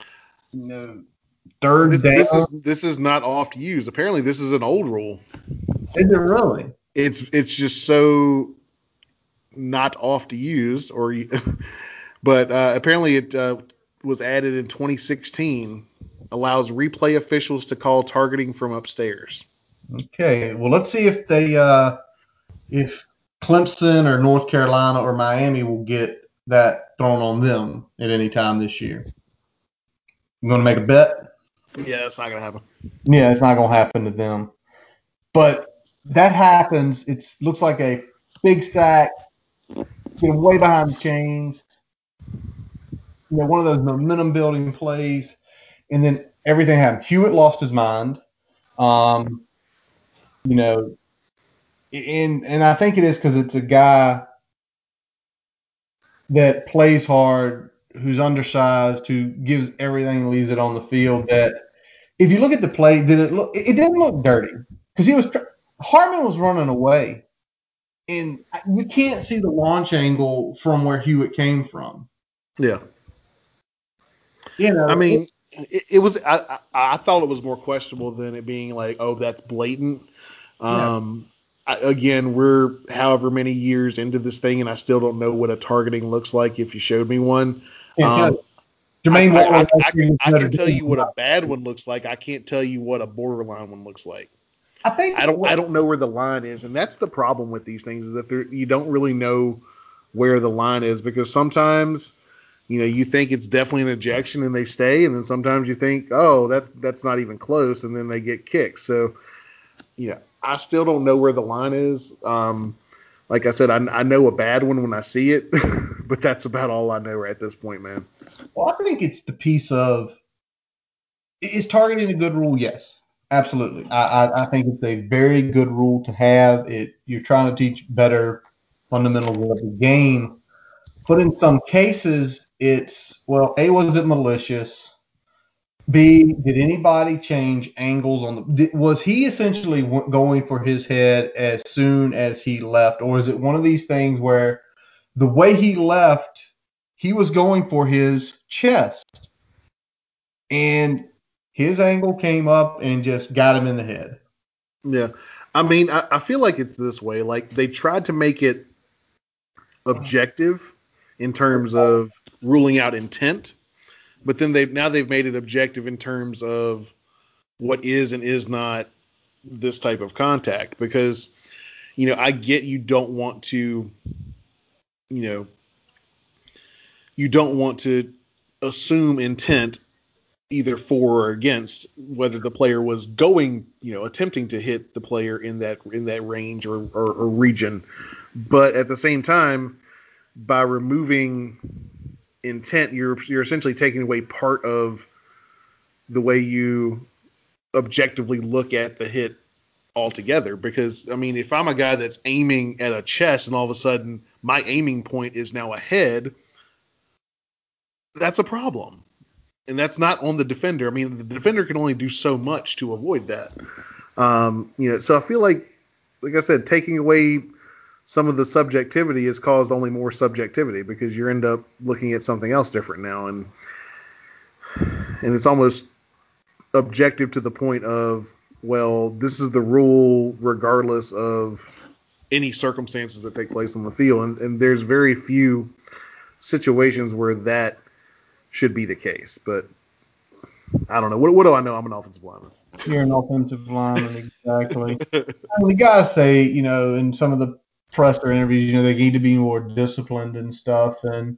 Speaker 2: third down.
Speaker 3: This is not oft used. Apparently, this is an old rule.
Speaker 2: Is it really?
Speaker 3: It's just so not oft used, but apparently it was added in 2016. Allows replay officials to call targeting from upstairs.
Speaker 2: Okay, well, let's see if if Clemson or North Carolina or Miami will get that thrown on them at any time this year. You going to make a bet?
Speaker 3: Yeah, that's not going to happen.
Speaker 2: Yeah, it's not going to happen to them. But that happens. It looks like a big sack, getting way behind the chains. One of those momentum building plays, and then everything happened. Hewitt lost his mind. And I think it is because it's a guy that plays hard, who's undersized, who gives everything and leaves it on the field. That if you look at the play, it didn't look dirty because Hartman was running away, and you can't see the launch angle from where Hewitt came from.
Speaker 3: Yeah. I mean, it was. I thought it was more questionable than it being like, oh, that's blatant. Again, we're however many years into this thing, and I still don't know what a targeting looks like. If you showed me one,
Speaker 2: Jermaine,
Speaker 3: I can tell you what a bad one looks like. I can't tell you what a borderline one looks like. I don't know where the line is, and that's the problem with these things is that you don't really know where the line is because sometimes you think it's definitely an ejection and they stay, and then sometimes you think, oh, that's not even close, and then they get kicked. So I still don't know where the line is. Like I said, I know a bad one when I see it, but that's about all I know right at this point, man.
Speaker 2: Well, I think it's the piece of is targeting a good rule? Yes, absolutely. I think it's a very good rule to have. You're trying to teach better fundamentals of the game, but in some cases, it's A, was it malicious? B, did anybody change angles was he essentially going for his head as soon as he left? Or is it one of these things where the way he left, he was going for his chest and his angle came up and just got him in the head?
Speaker 3: Yeah. I mean, I feel like it's this way. Like they tried to make it objective in terms of ruling out intent. But then they've made it objective in terms of what is and is not this type of contact because, I get you don't want to, you don't want to assume intent either for or against whether the player was going, attempting to hit the player in that range or region. But at the same time, by removing intent, you're essentially taking away part of the way you objectively look at the hit altogether. Because I mean, if I'm a guy that's aiming at a chest and all of a sudden my aiming point is now a head, that's a problem. And that's not on the defender. I mean, the defender can only do so much to avoid that. So I feel like I said, taking away some of the subjectivity has caused only more subjectivity, because you end up looking at something else different now, and it's almost objective to the point of, well, this is the rule regardless of any circumstances that take place on the field, and there's very few situations where that should be the case. But I don't know. What do I know? I'm an offensive lineman.
Speaker 2: You're an offensive lineman, exactly. The guys say, in some of the presser interviews, they need to be more disciplined and stuff, and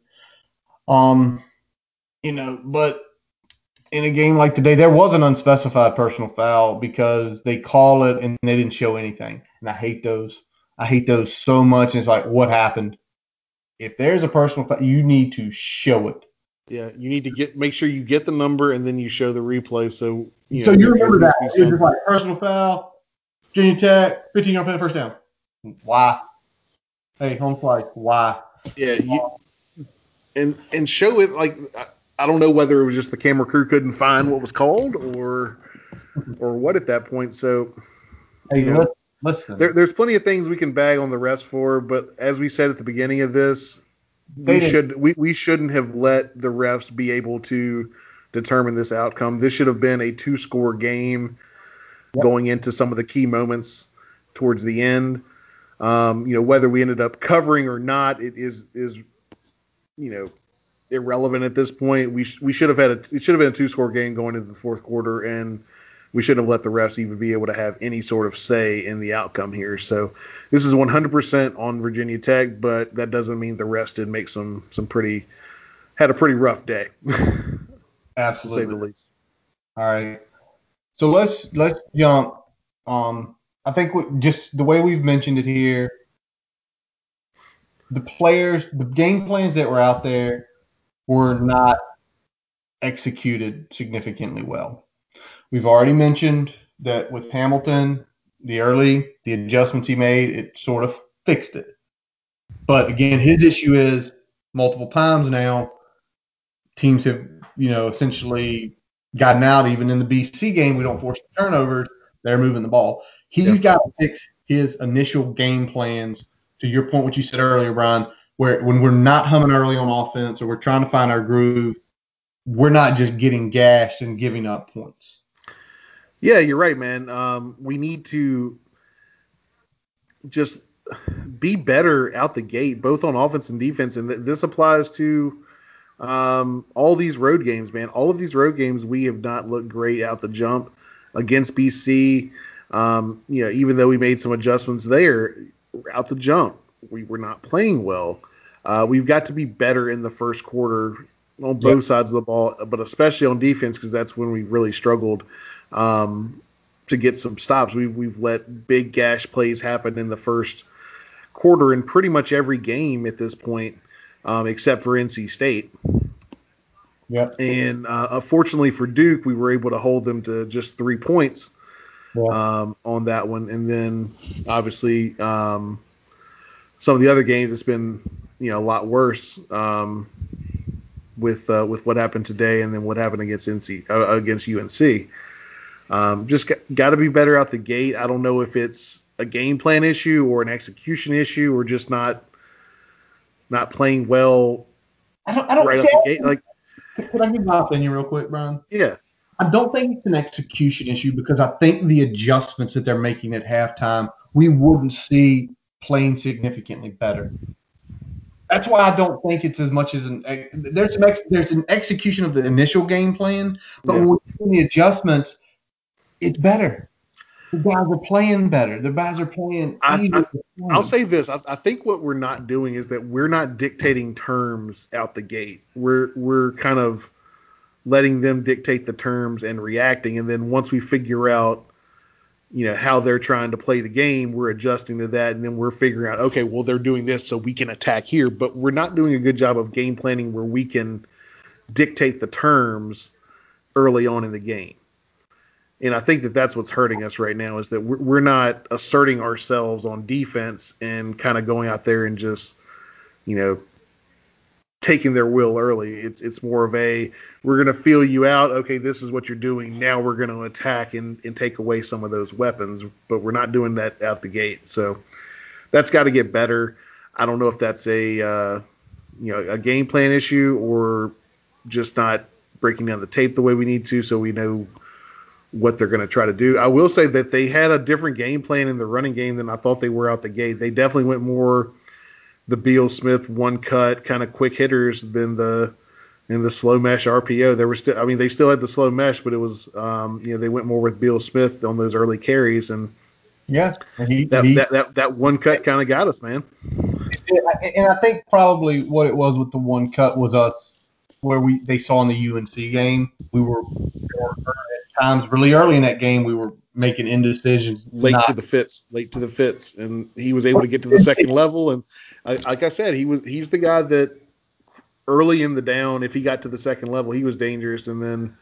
Speaker 2: but in a game like today, there was an unspecified personal foul because they call it and they didn't show anything, and I hate those. I hate those so much. And it's like, what happened? If there's a personal foul, you need to show it.
Speaker 3: Yeah, you need to make sure you get the number and then you show the replay. So
Speaker 2: you remember that. It's just like personal foul, Virginia Tech, 15-yard penalty, first down. Why? Hey, home flight. Why?
Speaker 3: Yeah, and show it. Like, I don't know whether it was just the camera crew couldn't find what was called or what at that point. So,
Speaker 2: hey, listen.
Speaker 3: There's plenty of things we can bag on the refs for, but as we said at the beginning of this, we shouldn't have let the refs be able to determine this outcome. This should have been a 2-score game going into some of the key moments towards the end. Whether we ended up covering or not, it is irrelevant at this point. It should have been a 2-score game going into the fourth quarter, and we shouldn't have let the refs even be able to have any sort of say in the outcome here. So this is 100% on Virginia Tech, but that doesn't mean the refs did make had a pretty rough day.
Speaker 2: Absolutely.
Speaker 3: To say the least.
Speaker 2: All right. So let's jump. I think just the way we've mentioned it here, the game plans that were out there were not executed significantly well. We've already mentioned that with Hamilton, the adjustments he made, it sort of fixed it. But again, his issue is multiple times now, teams have, essentially gotten out. Even in the BC game, we don't force the turnovers. They're moving the ball. He's got to fix his initial game plans, to your point, what you said earlier, Brian, where when we're not humming early on offense or we're trying to find our groove, we're not just getting gashed and giving up points.
Speaker 3: Yeah, you're right, man. We need to just be better out the gate, both on offense and defense. And this applies to all these road games, man. All of these road games, we have not looked great out the jump. Against BC, even though we made some adjustments there, out the jump, we were not playing well. We've got to be better in the first quarter on both sides of the ball, but especially on defense, because that's when we really struggled to get some stops. We've let big gash plays happen in the first quarter in pretty much every game at this point, except for NC State.
Speaker 2: Yep.
Speaker 3: And unfortunately for Duke, we were able to hold them to just 3 points on that one. And then obviously some of the other games, it's been a lot worse with what happened today and then what happened against UNC. Just got to be better out the gate. I don't know if it's a game plan issue or an execution issue or just not playing well.
Speaker 2: I don't
Speaker 3: right out the gate. Like,
Speaker 2: could I give my opinion real quick, Brian?
Speaker 3: Yeah.
Speaker 2: I don't think it's an execution issue, because I think the adjustments that they're making at halftime, we wouldn't see playing significantly better. That's why I don't think it's as much as there's an execution of the initial game plan, but when we do the adjustments, it's better. The guys are playing better. The guys are playing easier.
Speaker 3: I'll say this. I think what we're not doing is that we're not dictating terms out the gate. We're kind of letting them dictate the terms and reacting. And then once we figure out, how they're trying to play the game, we're adjusting to that. And then we're figuring out, okay, well, they're doing this, so we can attack here. But we're not doing a good job of game planning where we can dictate the terms early on in the game. And I think that that's what's hurting us right now is that we're not asserting ourselves on defense and kind of going out there and just, taking their will early. It's more of a, we're going to feel you out. Okay, this is what you're doing. Now we're going to attack and take away some of those weapons, but we're not doing that out the gate. So that's got to get better. I don't know if that's a game plan issue or just not breaking down the tape the way we need to so we know what they're going to try to do. I will say that they had a different game plan in the running game than I thought they were out the gate. They definitely went more the Beal Smith one cut kind of quick hitters than the slow mesh RPO. They still had the slow mesh, but it was they went more with Beal Smith on those early carries, and that one cut kind of got us, man.
Speaker 2: And I think probably what it was with the one cut was us where they saw in the UNC game we were at times really early in that game we were making indecisions.
Speaker 3: Late to the fits, and he was able to get to the second level. And like I said, he's the guy that early in the down, if he got to the second level, he was dangerous. And then,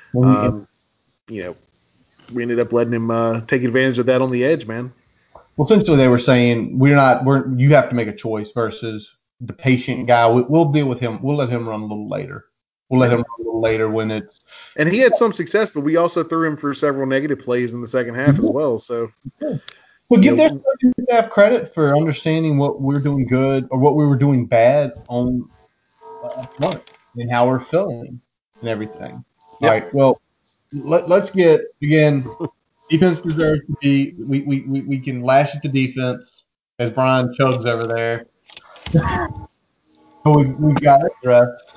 Speaker 3: we ended up letting him take advantage of that on the edge, man.
Speaker 2: Well, essentially they were saying you have to make a choice versus the patient guy. We'll deal with him. We'll let him run a little later. When it's.
Speaker 3: And he had some success, but we also threw him for several negative plays in the second half as well. So,
Speaker 2: give their staff credit for understanding what we're doing good or what we were doing bad on front and how we're feeling and everything. Yep. All right. Well, let's get again. Defense deserves to be. We can lash at the defense as Brian chugs over there. we got it addressed.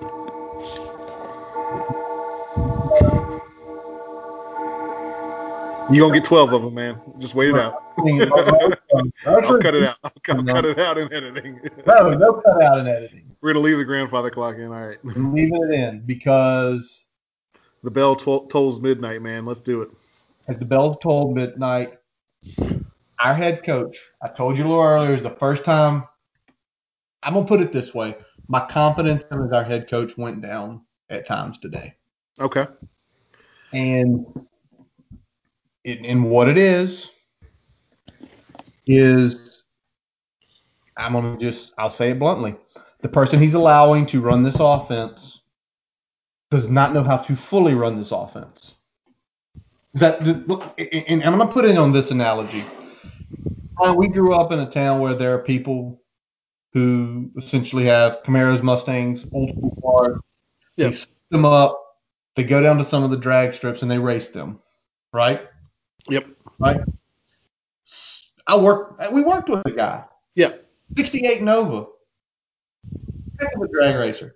Speaker 3: You're going to get 12 of them, man. Just wait it out. I'll cut it out. I'll cut it out in editing.
Speaker 2: No cut out in editing.
Speaker 3: We're going to leave the grandfather clock in. All right.
Speaker 2: I'm leaving it in because
Speaker 3: the bell tolls midnight, man. Let's do it.
Speaker 2: As the bell tolled midnight, our head coach, I told you a little earlier, is the first time. I'm going to put it this way. My confidence as our head coach went down at times today.
Speaker 3: Okay.
Speaker 2: And what it is I'll say it bluntly. The person he's allowing to run this offense does not know how to fully run this offense. And I'm going to put it on this analogy. We grew up in a town where there are people who essentially have Camaros, Mustangs, old school cars. Yep. They set them up. They go down to some of the drag strips and they race them. Right?
Speaker 3: Yep.
Speaker 2: Right? We worked with a guy.
Speaker 3: Yeah.
Speaker 2: 68 Nova. Heck of a drag racer.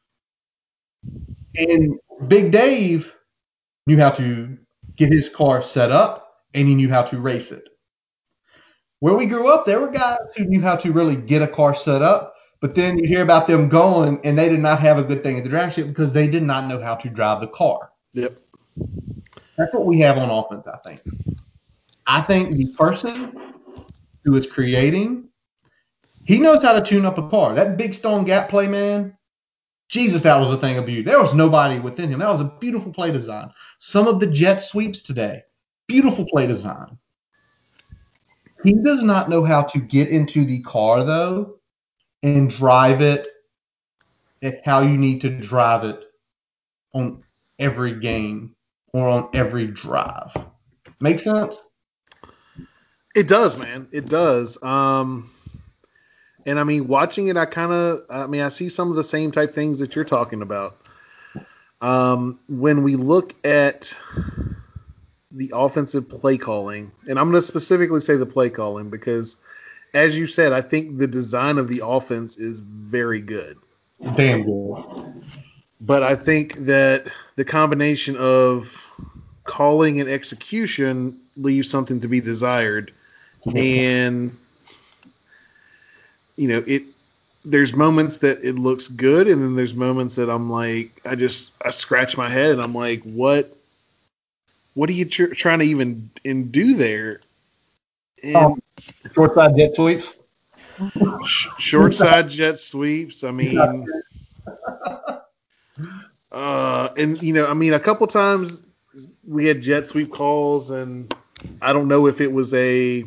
Speaker 2: And Big Dave knew how to get his car set up and he knew how to race it. Where we grew up, there were guys who knew how to really get a car set up, but then you hear about them going and they did not have a good thing at the drag strip because they did not know how to drive the car.
Speaker 3: Yep.
Speaker 2: That's what we have on offense, I think. I think the person who is creating, he knows how to tune up a car. That big stone gap play, man, Jesus, that was a thing of beauty. There was nobody within him. That was a beautiful play design. Some of the jet sweeps today, beautiful play design. He does not know how to get into the car, though, and drive it at how you need to drive it on every game or on every drive. Make sense?
Speaker 3: It does, man. It does. And I mean, watching it, I see some of the same type things that you're talking about. When we look at the offensive play calling, and I'm going to specifically say the play calling because, as you said, I think the design of the offense is very good.
Speaker 2: Damn good.
Speaker 3: But I think that the combination of calling and execution leaves something to be desired. And there's moments that it looks good, and then there's moments that I'm like, I scratch my head, and I'm like, what are you trying to even do there? And
Speaker 2: short side jet sweeps.
Speaker 3: Short side jet sweeps. I mean, a couple times we had jet sweep calls, and I don't know if it was a.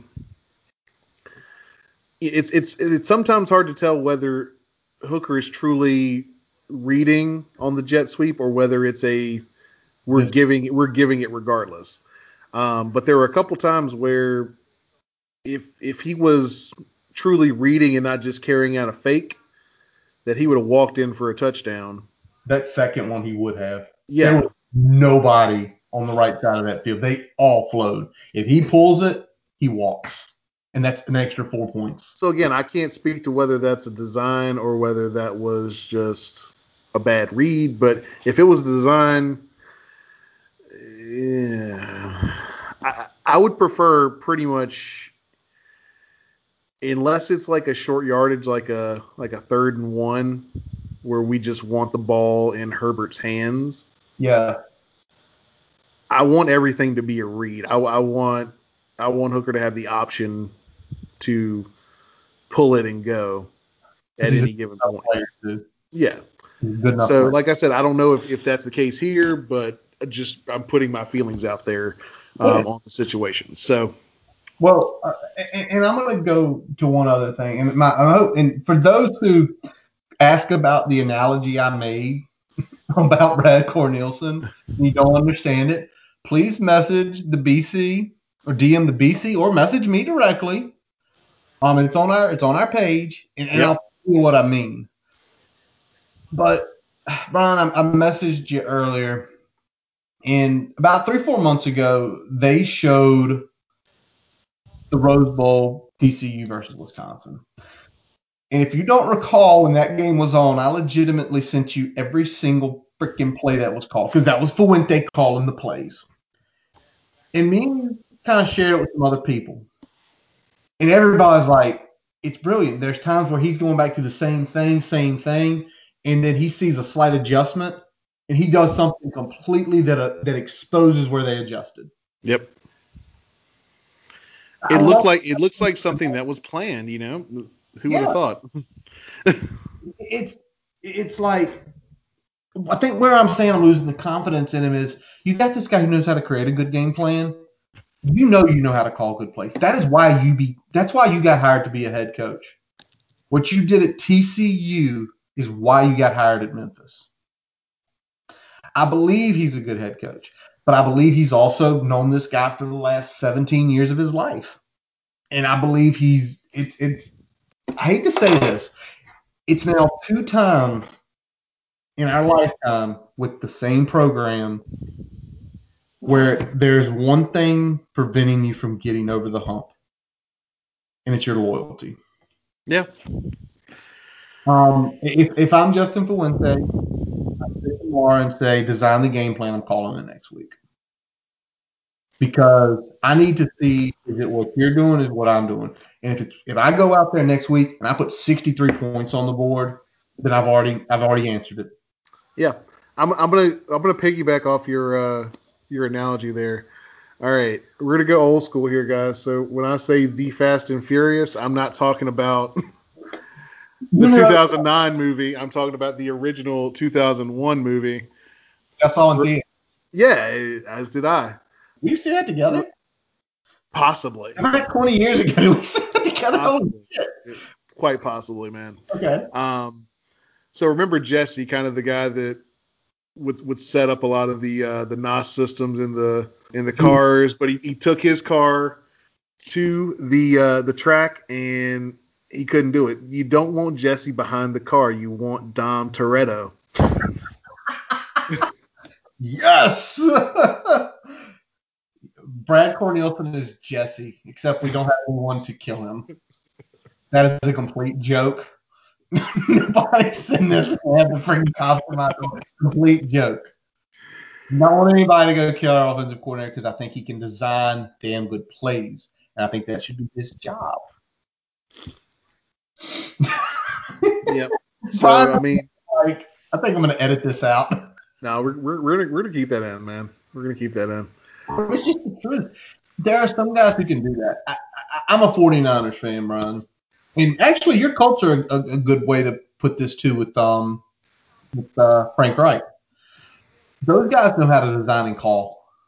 Speaker 3: It's sometimes hard to tell whether Hooker is truly reading on the jet sweep or whether it's a we're giving it regardless. But there were a couple times where if he was truly reading and not just carrying out a fake, that he would have walked in for a touchdown.
Speaker 2: That second one he would have.
Speaker 3: Yeah.
Speaker 2: There was nobody on the right side of that field. They all flowed. If he pulls it, he walks. And that's an extra 4 points.
Speaker 3: So again, I can't speak to whether that's a design or whether that was just a bad read. But if it was a design, I would prefer pretty much, unless it's like a short yardage, like a 3rd and 1, where we just want the ball in Herbert's hands.
Speaker 2: Yeah.
Speaker 3: I want everything to be a read. I want Hooker to have the option to pull it and go at any given point. Yeah.
Speaker 2: Good enough
Speaker 3: so,
Speaker 2: player.
Speaker 3: Like I said, I don't know if that's the case here, but I'm putting my feelings out there on the situation. So,
Speaker 2: well, and I'm going to go to one other thing, and for those who ask about the analogy I made about Brad Cornelsen, and you don't understand it, please message the BC or DM the BC or message me directly. It's on our page, and I'll tell you what I mean. But Brian, I messaged you earlier, and about 3-4 months ago, they showed the Rose Bowl, TCU versus Wisconsin. And if you don't recall when that game was on, I legitimately sent you every single freaking play that was called, because that was Fuente calling the plays. And me kind of shared it with some other people. And everybody's like, it's brilliant. There's times where he's going back to the same thing, and then he sees a slight adjustment, and he does something completely that exposes where they adjusted.
Speaker 3: Yep. It looks like something that was planned, you know. Who would have thought?
Speaker 2: It's like, I think where I'm saying I'm losing the confidence in him is you got this guy who knows how to create a good game plan. You know how to call good plays. That is why that's why you got hired to be a head coach. What you did at TCU is why you got hired at Memphis. I believe he's a good head coach, but I believe he's also known this guy for the last 17 years of his life. And I believe it's I hate to say this, it's now 2 times in our lifetime with the same program where there's one thing preventing you from getting over the hump, and it's your loyalty.
Speaker 3: Yeah.
Speaker 2: If I'm Justin Fuente, I sit tomorrow and say, design the game plan. I'm calling it next week, because I need to see, is it what you're doing, is what I'm doing. And if I go out there next week and I put 63 points on the board, then I've already answered it.
Speaker 3: Yeah, I'm gonna piggyback off your analogy there. All right, we're gonna go old school here, guys. So when I say the Fast and Furious, I'm not talking about the 2009 movie. I'm talking about the original 2001 movie.
Speaker 2: I saw in theater.
Speaker 3: Yeah, as did I.
Speaker 2: We see that together?
Speaker 3: Possibly.
Speaker 2: About 20 years ago, we saw that together.
Speaker 3: Possibly. Quite possibly, man.
Speaker 2: Okay.
Speaker 3: So remember Jesse, kind of the guy that would set up a lot of the NOS systems in the cars, but he took his car to the track and he couldn't do it. You don't want Jesse behind the car. You want Dom Toretto.
Speaker 2: Yes. Brad Cornelsen is Jesse, except we don't have anyone to kill him. That is a complete joke. Nobody's in this have the freaking compromise. Complete joke. Not want anybody to go kill our offensive coordinator, because I think he can design damn good plays, and I think that should be his job.
Speaker 3: Yep. So I mean,
Speaker 2: I think I'm going to edit this out.
Speaker 3: No, we're gonna keep that in, man. We're gonna keep that in.
Speaker 2: It's just the truth. There are some guys who can do that. I'm a 49ers fan, Brian. And actually, your Colts are a good way to put this too with Frank Reich. Those guys know how to design and call.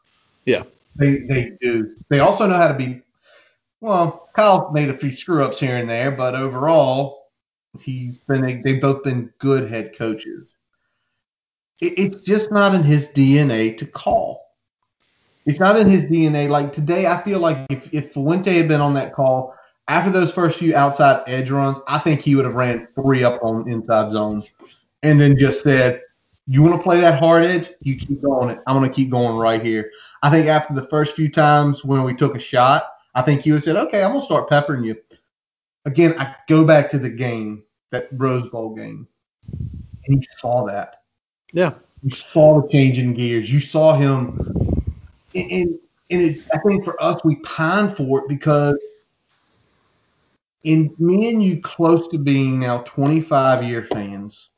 Speaker 3: Yeah.
Speaker 2: They do. They also know how to be. Well, Kyle made a few screw ups here and there, but overall, they've both been good head coaches. It's just not in his DNA to call. It's not in his DNA. Like today, I feel like if Fuente had been on that call after those first few outside edge runs, I think he would have ran 3 up on inside zone and then just said, "You want to play that hard edge? You keep going it. I'm going to keep going right here." I think after the first few times when we took a shot, I think he would have said, "Okay, I'm going to start peppering you." Again, I go back to the game, that Rose Bowl game, and you saw that.
Speaker 3: Yeah.
Speaker 2: You saw the change in gears. You saw him, and it's. I think for us, we pine for it because in me and you close to being now 25-year fans,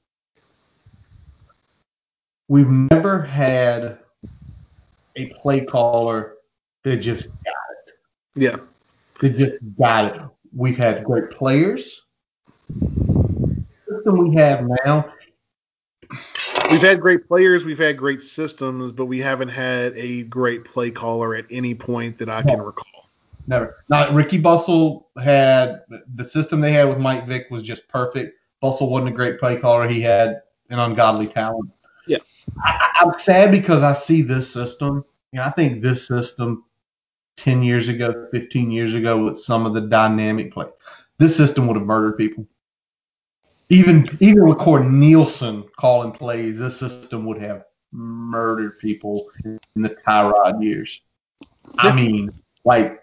Speaker 2: we've never had a play caller that just
Speaker 3: Yeah.
Speaker 2: got it. We've had great players. The system we have now,
Speaker 3: We've had great players, we've had great systems, but we haven't had a great play caller at any point that I can recall.
Speaker 2: never. Not Ricky Bustle had the system they had with Mike Vick was just perfect. Bustle wasn't a great play caller. He had an ungodly talent.
Speaker 3: Yeah.
Speaker 2: I'm sad because I see this system, and I think this system 10 years ago, 15 years ago, with some of the dynamic play, this system would have murdered people. Even with Cord Nielsen calling plays, this system would have murdered people in the Tyrod years. I mean, like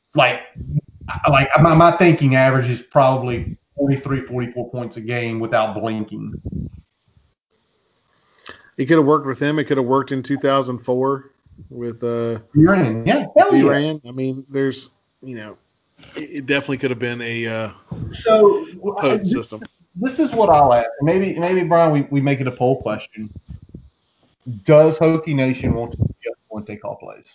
Speaker 2: my thinking average is probably 43, 44 points a game without blinking.
Speaker 3: It could have worked with him. It could have worked in 2004 with
Speaker 2: B-Ran. Yeah, hell yeah.
Speaker 3: B-Ran. I mean, there's, it definitely could have been a
Speaker 2: So
Speaker 3: potent system.
Speaker 2: This is what I'll ask. Maybe Brian, we make it a poll question. Does Hokie Nation want to see Jeff Fuente call plays?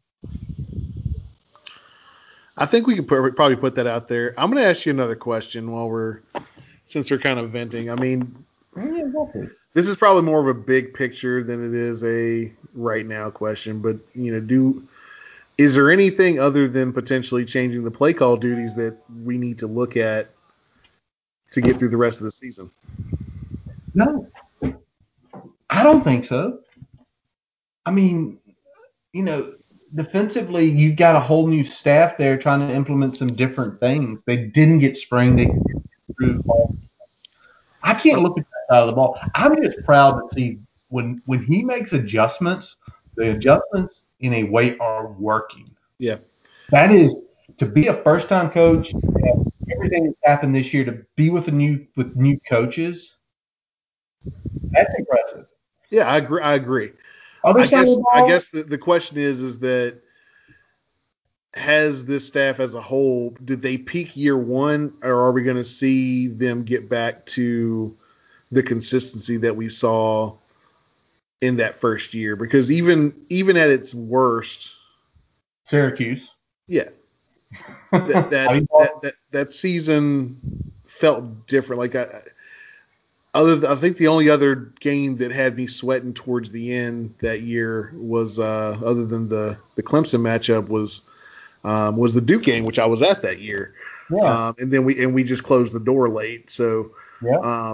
Speaker 3: I think we could probably put that out there. I'm going to ask you another question since we're kind of venting. I mean, this is probably more of a big picture than it is a right now question, but is there anything other than potentially changing the play call duties that we need to look at to get through the rest of the season?
Speaker 2: No, I don't think so. I mean, defensively, you got a whole new staff there trying to implement some different things. They didn't get spring. They threw the ball. I can't look at that side of the ball. I'm just proud to see when he makes adjustments, the adjustments in a way are working.
Speaker 3: Yeah.
Speaker 2: That is, to be a first-time coach, everything that's happened this year, to be with new coaches, that's impressive.
Speaker 3: Yeah, I agree. I guess the question is that has this staff as a whole, did they peak year one, or are we going to see them get back to the consistency that we saw in that first year? Because even at its worst,
Speaker 2: Syracuse.
Speaker 3: Yeah. that season felt different. Like I think the only other game that had me sweating towards the end that year was other than the Clemson matchup was the Duke game, which I was at that year.
Speaker 2: Yeah.
Speaker 3: And then we just closed the door late. So
Speaker 2: yeah.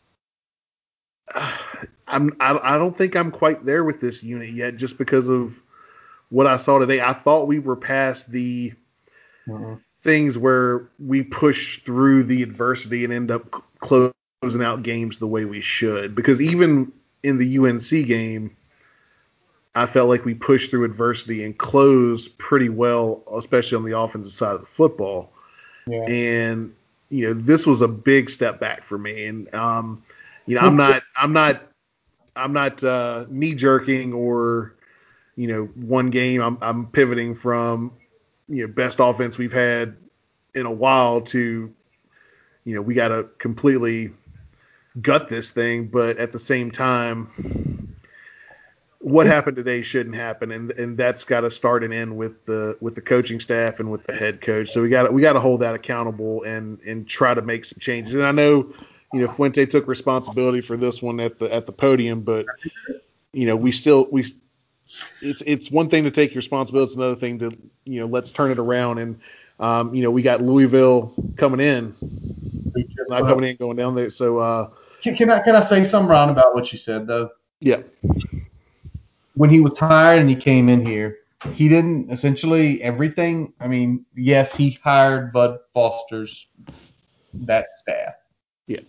Speaker 3: I don't think I'm quite there with this unit yet, just because of what I saw today. I thought we were past the things where we push through the adversity and end up closing out games the way we should. Because even in the UNC game, I felt like we pushed through adversity and closed pretty well, especially on the offensive side of the football.
Speaker 2: Yeah.
Speaker 3: And this was a big step back for me. And I'm not knee jerking or one game. I'm pivoting from best offense we've had in a while to we got to completely gut this thing, but at the same time, what happened today shouldn't happen, and that's got to start and end with the coaching staff and with the head coach. So we got to hold that accountable and try to make some changes. And I know Fuente took responsibility for this one at the podium, but we it's one thing to take responsibility. It's another thing to, let's turn it around. And, we got Louisville coming in, not coming in, going down there. So,
Speaker 2: can I say something round about what you said though?
Speaker 3: yeah.
Speaker 2: When he was hired and he came in here, he didn't essentially everything. I mean, yes, he hired Bud Foster's that staff.
Speaker 3: Yeah.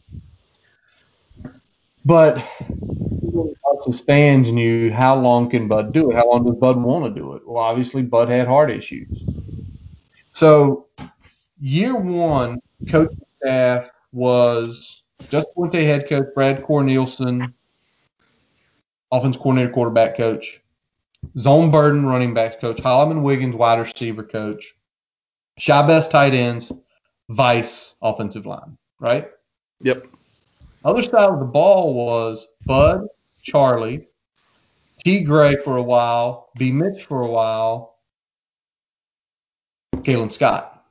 Speaker 2: But us as fans knew how long can Bud do it? How long does Bud want to do it? Well, obviously Bud had heart issues. So year one, coaching staff was Justin Fuente head coach, Brad Cornelison, offense coordinator, quarterback coach, Zone Burden running backs coach, Holloman Wiggins wide receiver coach, Shabazz tight ends, Vice offensive line, right?
Speaker 3: Yep.
Speaker 2: Other side of the ball was Bud, Charlie, T. Gray for a while, B. Mitch for a while, Kalen Scott.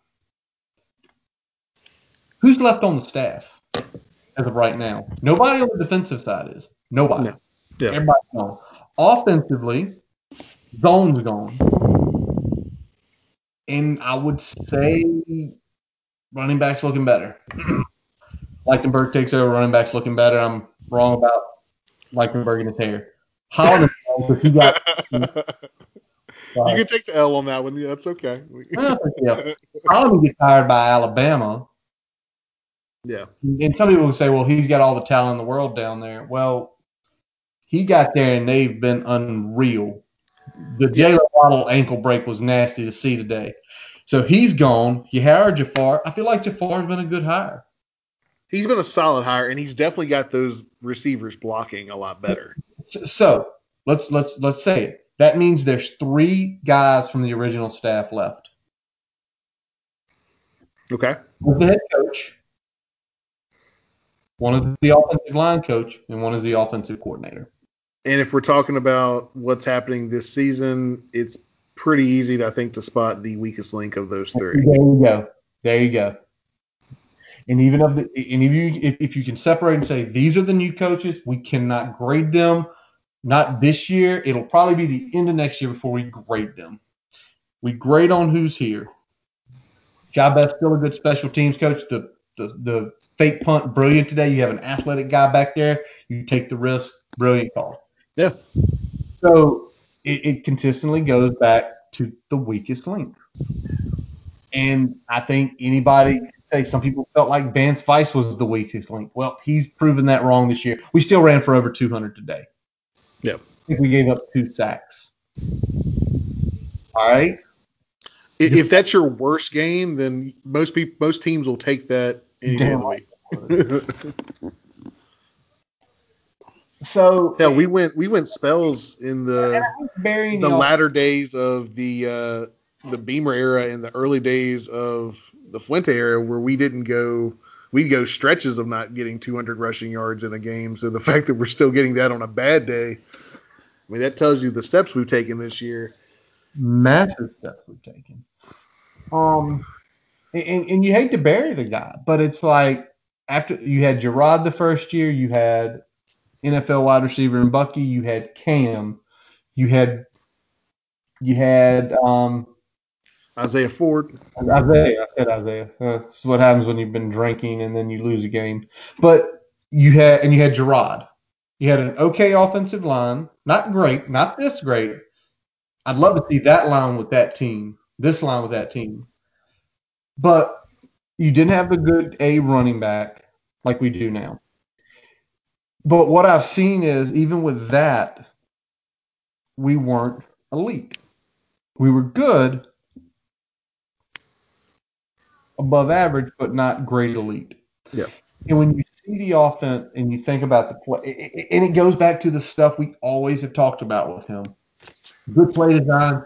Speaker 2: Who's left on the staff as of right now? Nobody on the defensive side is. Nobody.
Speaker 3: No. Yeah.
Speaker 2: Everybody's gone. Offensively, Zone's gone. And I would say running back's looking better. Lichtenberg takes over, running back's looking better. I'm wrong about Lichtenberg and his hair. Holland, because he got.
Speaker 3: You can take the L on that one. Yeah, that's okay.
Speaker 2: Yeah. Holland gets hired by Alabama.
Speaker 3: Yeah.
Speaker 2: And some people will say, well, he's got all the talent in the world down there. Well, he got there and they've been unreal. The Jalen Waddle ankle break was nasty to see today. So he's gone. You hired Jafar. I feel like Jafar's been a good hire.
Speaker 3: He's been a solid hire, and he's definitely got those receivers blocking a lot better.
Speaker 2: So let's say it. That means there's 3 guys from the original staff left.
Speaker 3: Okay.
Speaker 2: One's the head coach, one is the offensive line coach, and one is the offensive coordinator.
Speaker 3: And if we're talking about what's happening this season, it's pretty easy, to spot the weakest link of those 3.
Speaker 2: There you go. And even if you can separate and say these are the new coaches, we cannot grade them. Not this year. It'll probably be the end of next year before we grade them. We grade on who's here. Shabazz still a good special teams coach. The fake punt, brilliant today. You have an athletic guy back there. You take the risk. Brilliant call.
Speaker 3: Yeah.
Speaker 2: So it consistently goes back to the weakest link. And I think anybody could say some people felt like Vance Vice was the weakest link. Well, he's proven that wrong this year. We still ran for over 200 today.
Speaker 3: Yeah.
Speaker 2: I think we gave up 2 sacks. All right.
Speaker 3: If that's your worst game, then most teams will take that any day of the week.
Speaker 2: So
Speaker 3: yeah, we went spells in the latter days of the Beamer era and the early days of the Fuente era where we'd go stretches of not getting 200 rushing yards in a game. So the fact that we're still getting that on a bad day, I mean, that tells you the steps we've taken this year.
Speaker 2: Massive steps we've taken. And you hate to bury the guy, but it's like after you had Gerard the first year, you had NFL wide receiver in Bucky, you had Cam, you had
Speaker 3: Isaiah Ford.
Speaker 2: I said Isaiah. That's what happens when you've been drinking and then you lose a game. But you had Gerard. You had an okay offensive line, not great, not this great. I'd love to see that line with that team, this line with that team. But you didn't have the good A running back like we do now. But what I've seen is even with that, we weren't elite. We were good, above average, but not great elite.
Speaker 3: Yeah.
Speaker 2: And when you see the offense and you think about the play, and it goes back to the stuff we always have talked about with him. Good play design.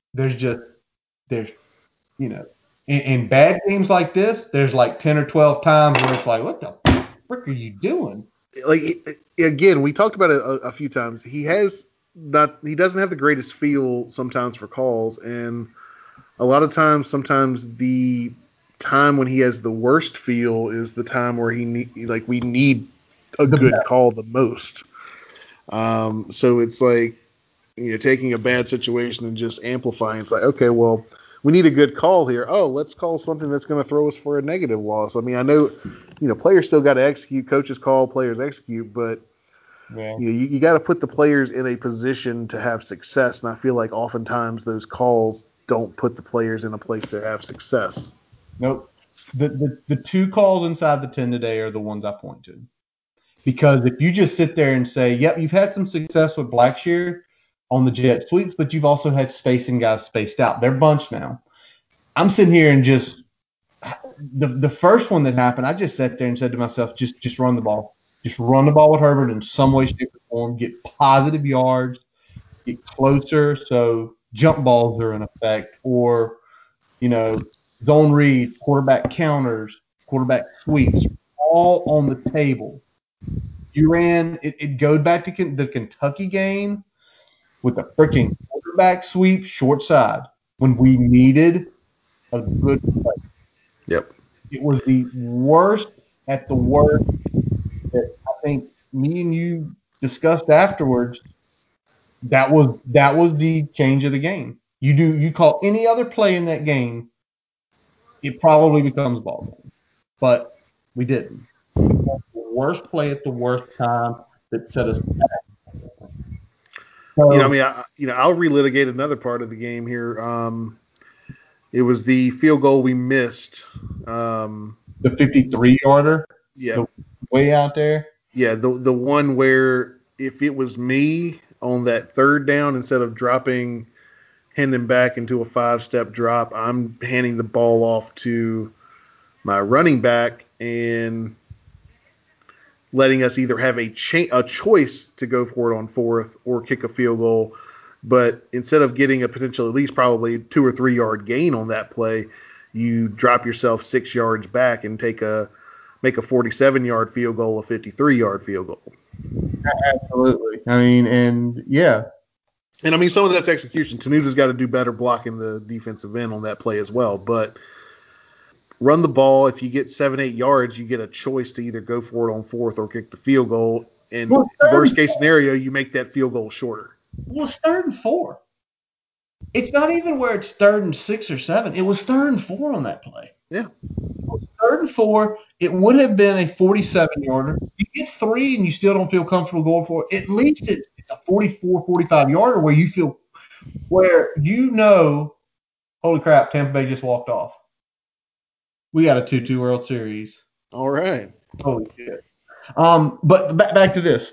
Speaker 2: In bad games like this, there's like 10 or 12 times where it's like, what the frick are you doing?
Speaker 3: Like, again, we talked about it a few times. He doesn't have the greatest feel sometimes for calls, and a lot of times, sometimes the time when he has the worst feel is the time where we need a good call the most. So it's like taking a bad situation and just amplifying. It's like, okay, well, we need a good call here. Oh, let's call something that's going to throw us for a negative loss. I mean, I know, players still got to execute. Coaches call, players execute, but
Speaker 2: Yeah.
Speaker 3: you got to put the players in a position to have success. And I feel like oftentimes those calls don't put the players in a place to have success.
Speaker 2: Nope. The two calls inside the 10 today are the ones I point to. Because if you just sit there and say, yep, you've had some success with Blackshear on the jet sweeps, but you've also had spacing guys spaced out. They're bunched now. I'm sitting here and just the first one that happened, I just sat there and said to myself, just run the ball. Just run the ball with Herbert in some way, shape, or form. Get positive yards. Get closer so jump balls are in effect, or zone read, quarterback counters, quarterback sweeps, all on the table. You ran it goes back to the Kentucky game with a freaking quarterback sweep short side when we needed a good play.
Speaker 3: Yep.
Speaker 2: It was the worst at the worst that I think me and you discussed afterwards. That was the change of the game. You call any other play in that game, it probably becomes ball game. But we didn't. We called the worst play at the worst time that set us back. So,
Speaker 3: I'll relitigate another part of the game here. It was the field goal we missed.
Speaker 2: the 53-yarder,
Speaker 3: Yeah,
Speaker 2: way out there.
Speaker 3: yeah, the one where if it was me on that third down, instead of dropping Hendon back into a 5-step drop, I'm handing the ball off to my running back and letting us either have a choice to go for it on fourth or kick a field goal. But instead of getting a potential at least probably 2 or 3 yard gain on that play, you drop yourself 6 yards back and make a 47-yard field goal, a 53-yard field goal.
Speaker 2: Absolutely. I mean, and yeah.
Speaker 3: And I mean, some of that's execution. Tenuta's got to do better blocking the defensive end on that play as well. But run the ball. If you get 7-8 yards, you get a choice to either go for it on fourth or kick the field goal. And worst case scenario, you make that field goal shorter.
Speaker 2: Well, it's 3rd and 4. It's not even where it's 3rd and 6 or 7. It was 3rd and 4 on that play.
Speaker 3: Yeah.
Speaker 2: 3rd and 4. It would have been a 47-yarder. You get 3 and you still don't feel comfortable going for it. At least it's a 44, 45-yarder where you feel holy crap, Tampa Bay just walked off. We got a 2-2 World Series.
Speaker 3: All right.
Speaker 2: Holy shit. But back to this.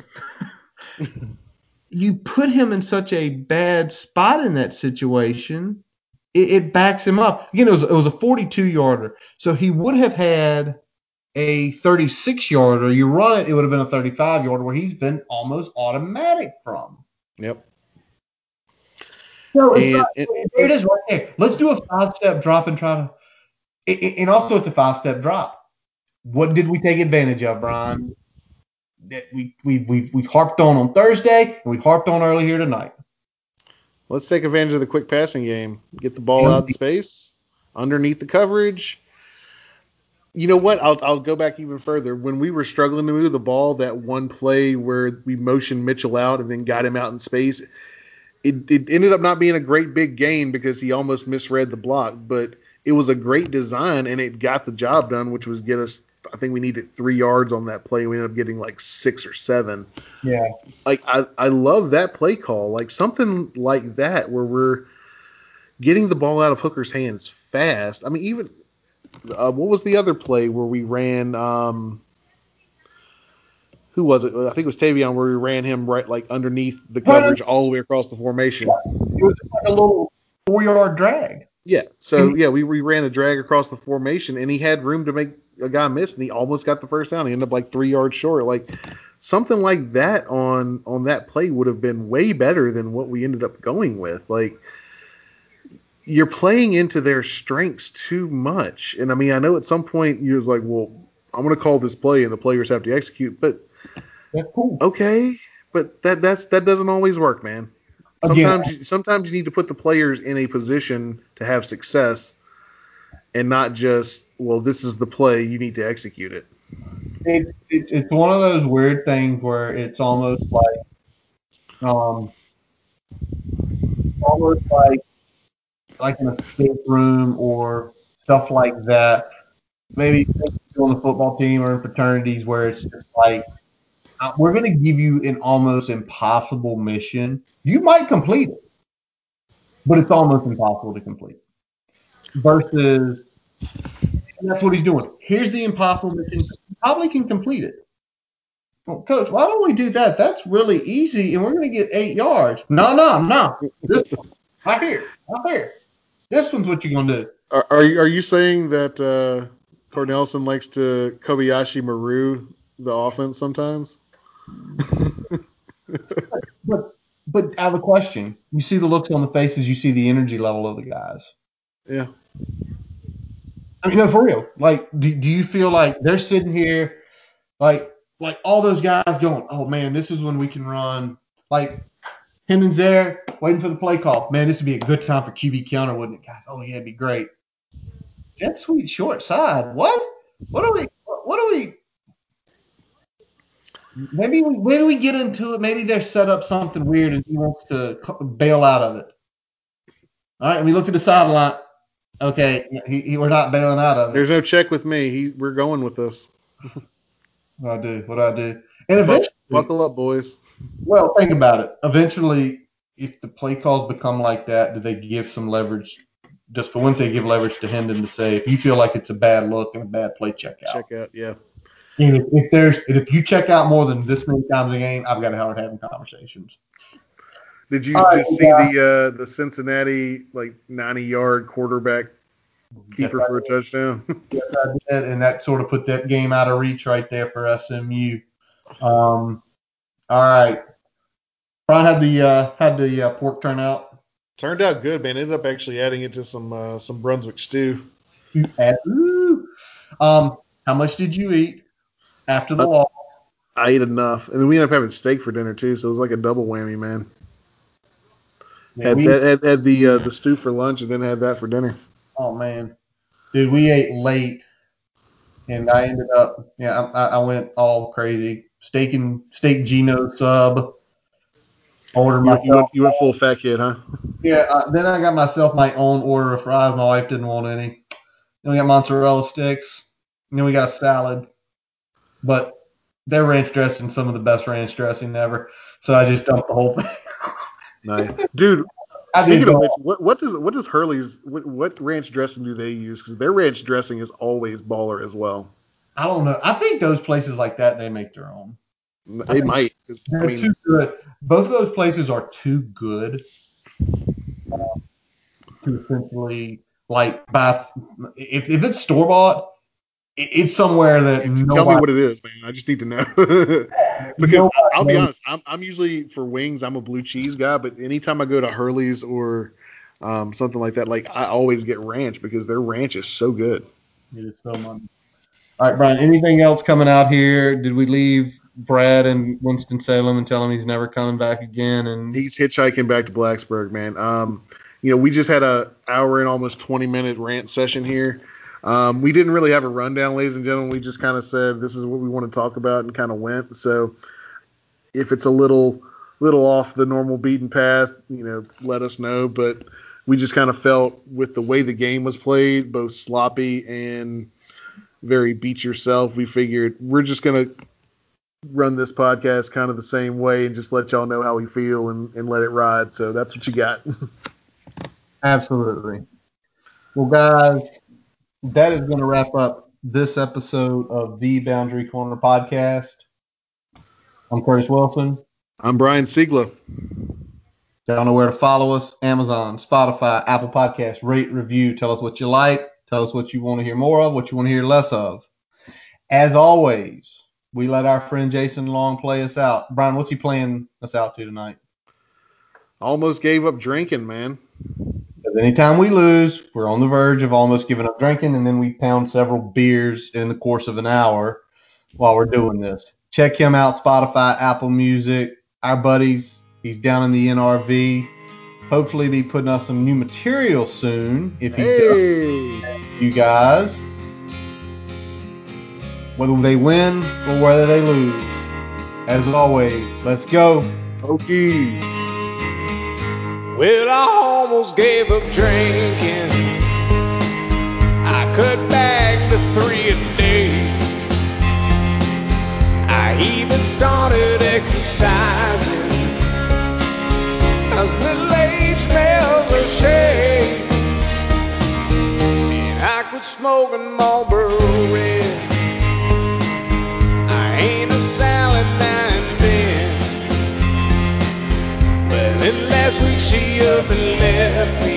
Speaker 2: You put him in such a bad spot in that situation, it backs him up. Again, it was a 42-yarder. So he would have had a 36-yarder. You run it, it would have been a 35-yarder where he's been almost automatic from.
Speaker 3: Yep.
Speaker 2: So there it is right there. Let's do a 5-step drop and try to – and also it's a 5-step drop. What did we take advantage of, Brian? That we harped on Thursday and we harped on early here tonight.
Speaker 3: Let's take advantage of the quick passing game. Get the ball out in space, underneath the coverage. You know what? I'll go back even further. When we were struggling to move the ball, that one play where we motioned Mitchell out and then got him out in space, it ended up not being a great big gain because he almost misread the block. But it was a great design, and it got the job done, which was get us – I think we needed 3 yards on that play. We ended up getting like 6 or 7.
Speaker 2: Yeah.
Speaker 3: Like, I love that play call. Like, something like that where we're getting the ball out of Hooker's hands fast. I mean, even what was the other play where we ran who was it? I think it was Tavion where we ran him right like underneath the coverage all the way across the formation.
Speaker 2: It was like a little 4-yard drag.
Speaker 3: Yeah. So, yeah, we ran the drag across the formation, and he had room to make a guy miss, and he almost got the first down. He ended up like 3 yards short. Like, something like that on that play would have been way better than what we ended up going with. Like, you're playing into their strengths too much. And, I mean, I know at some point you're like, well, I'm going to call this play, and the players have to execute. But,
Speaker 2: that's cool.
Speaker 3: Okay, but that doesn't always work, man. Sometimes you need to put the players in a position to have success and not just, well, this is the play, you need to execute it.
Speaker 2: It's one of those weird things where it's almost like almost like an escape room or stuff like that. Maybe on the football team or in fraternities where it's just like we're going to give you an almost impossible mission. You might complete it, but it's almost impossible to complete. Versus, and that's what he's doing. Here's the impossible mission. You probably can complete it. Well, Coach, why don't we do that? That's really easy, and we're going to get 8 yards. No. This one, right here. This one's what you're going to do.
Speaker 3: Are you saying that Cornelison likes to Kobayashi Maru the offense sometimes?
Speaker 2: But I have a question. You see the looks on the faces. You see the energy level of the guys.
Speaker 3: Yeah.
Speaker 2: I mean, no, for real. Like, do you feel like they're sitting here, like all those guys going, oh man, this is when we can run. Like Hendon's there, waiting for the play call. Man, this would be a good time for QB counter, wouldn't it, guys? Oh yeah, it'd be great. Jet sweep short side. What? What are we? Maybe we get into it. Maybe they're set up something weird and he wants to bail out of it. All right, and we look at the sideline. Okay, we're not bailing out of it.
Speaker 3: There's no check with me. We're going with this.
Speaker 2: What do I do? And eventually,
Speaker 3: buckle up, boys.
Speaker 2: Well, think about it. Eventually, if the play calls become like that, do they give some leverage? Just for one thing, give leverage to Hendon to say, if you feel like it's a bad look and a bad play, check out.
Speaker 3: Check out, yeah.
Speaker 2: And if you check out more than this many times a game, I've got to start having conversations.
Speaker 3: Did you just see the Cincinnati 90-yard quarterback keeper for a touchdown?
Speaker 2: Yes, I did, and that sort of put that game out of reach right there for SMU. All right, Brian had the pork turn out.
Speaker 3: Turned out good, man. Ended up actually adding it to some Brunswick stew.
Speaker 2: How much did you eat after the loss?
Speaker 3: I ate enough, and then we ended up having steak for dinner too, so it was like a double whammy, man. Yeah, had the stew for lunch, and then had that for dinner.
Speaker 2: Oh man, dude, we ate late, and I ended up I went all crazy. Steak Gino sub. Ordered myself.
Speaker 3: You went full fat kid, huh?
Speaker 2: Yeah. Then I got myself my own order of fries. My wife didn't want any. Then we got mozzarella sticks. And then we got a salad. But their ranch dressing, some of the best ranch dressing ever. So I just dumped the whole thing.
Speaker 3: Nice, dude. Speaking of which, what does Hurley's what ranch dressing do they use? Because their ranch dressing is always baller as well.
Speaker 2: I don't know. I think those places like that, they make their own.
Speaker 3: They might.
Speaker 2: They're too good. Both of those places are too good to essentially buy. If it's store bought, it's somewhere that
Speaker 3: tell me what it is, man. I just need to know. Because I'll be honest, I'm usually for wings, I'm a blue cheese guy, but anytime I go to Hurley's or something like that, I always get ranch because their ranch is so good.
Speaker 2: It is so money. All right, Brian, anything else coming out here? Did we leave Brad in Winston-Salem and tell him he's never coming back again? And
Speaker 3: he's hitchhiking back to Blacksburg, man. We just had a hour and almost 20-minute rant session here. We didn't really have a rundown, ladies and gentlemen. We just kind of said this is what we want to talk about and kind of went. So if it's a little off the normal beaten path, let us know. But we just kind of felt with the way the game was played, both sloppy and very beat yourself, we figured we're just going to run this podcast kind of the same way and just let y'all know how we feel and let it ride. So that's what you got.
Speaker 2: Absolutely. Well, guys, that is going to wrap up this episode of the Boundary Corner podcast. I'm Curtis Wilson.
Speaker 3: I'm Brian Siegler.
Speaker 2: Y'all know where to follow us. Amazon, Spotify, Apple Podcasts. Rate, review. Tell us what you like. Tell us what you want to hear more of, what you want to hear less of. As always, we let our friend Jason Long play us out. Brian, what's he playing us out to tonight?
Speaker 3: Almost gave up drinking, man.
Speaker 2: Because anytime we lose, we're on the verge of almost giving up drinking, and then we pound several beers in the course of an hour while we're doing this. Check him out, Spotify, Apple Music. Our buddies, he's down in the NRV. Hopefully be putting us some new material soon. If he does, you guys, whether they win or whether they lose. As always, let's go.
Speaker 3: Hokies.
Speaker 1: Well, I almost gave up drinking. I cut back to 3 a day. I even started exercising, 'cause middle age smells a shade. And I quit smoking Marlboro Red. I ain't a salad now and then. But then last week she up and left me.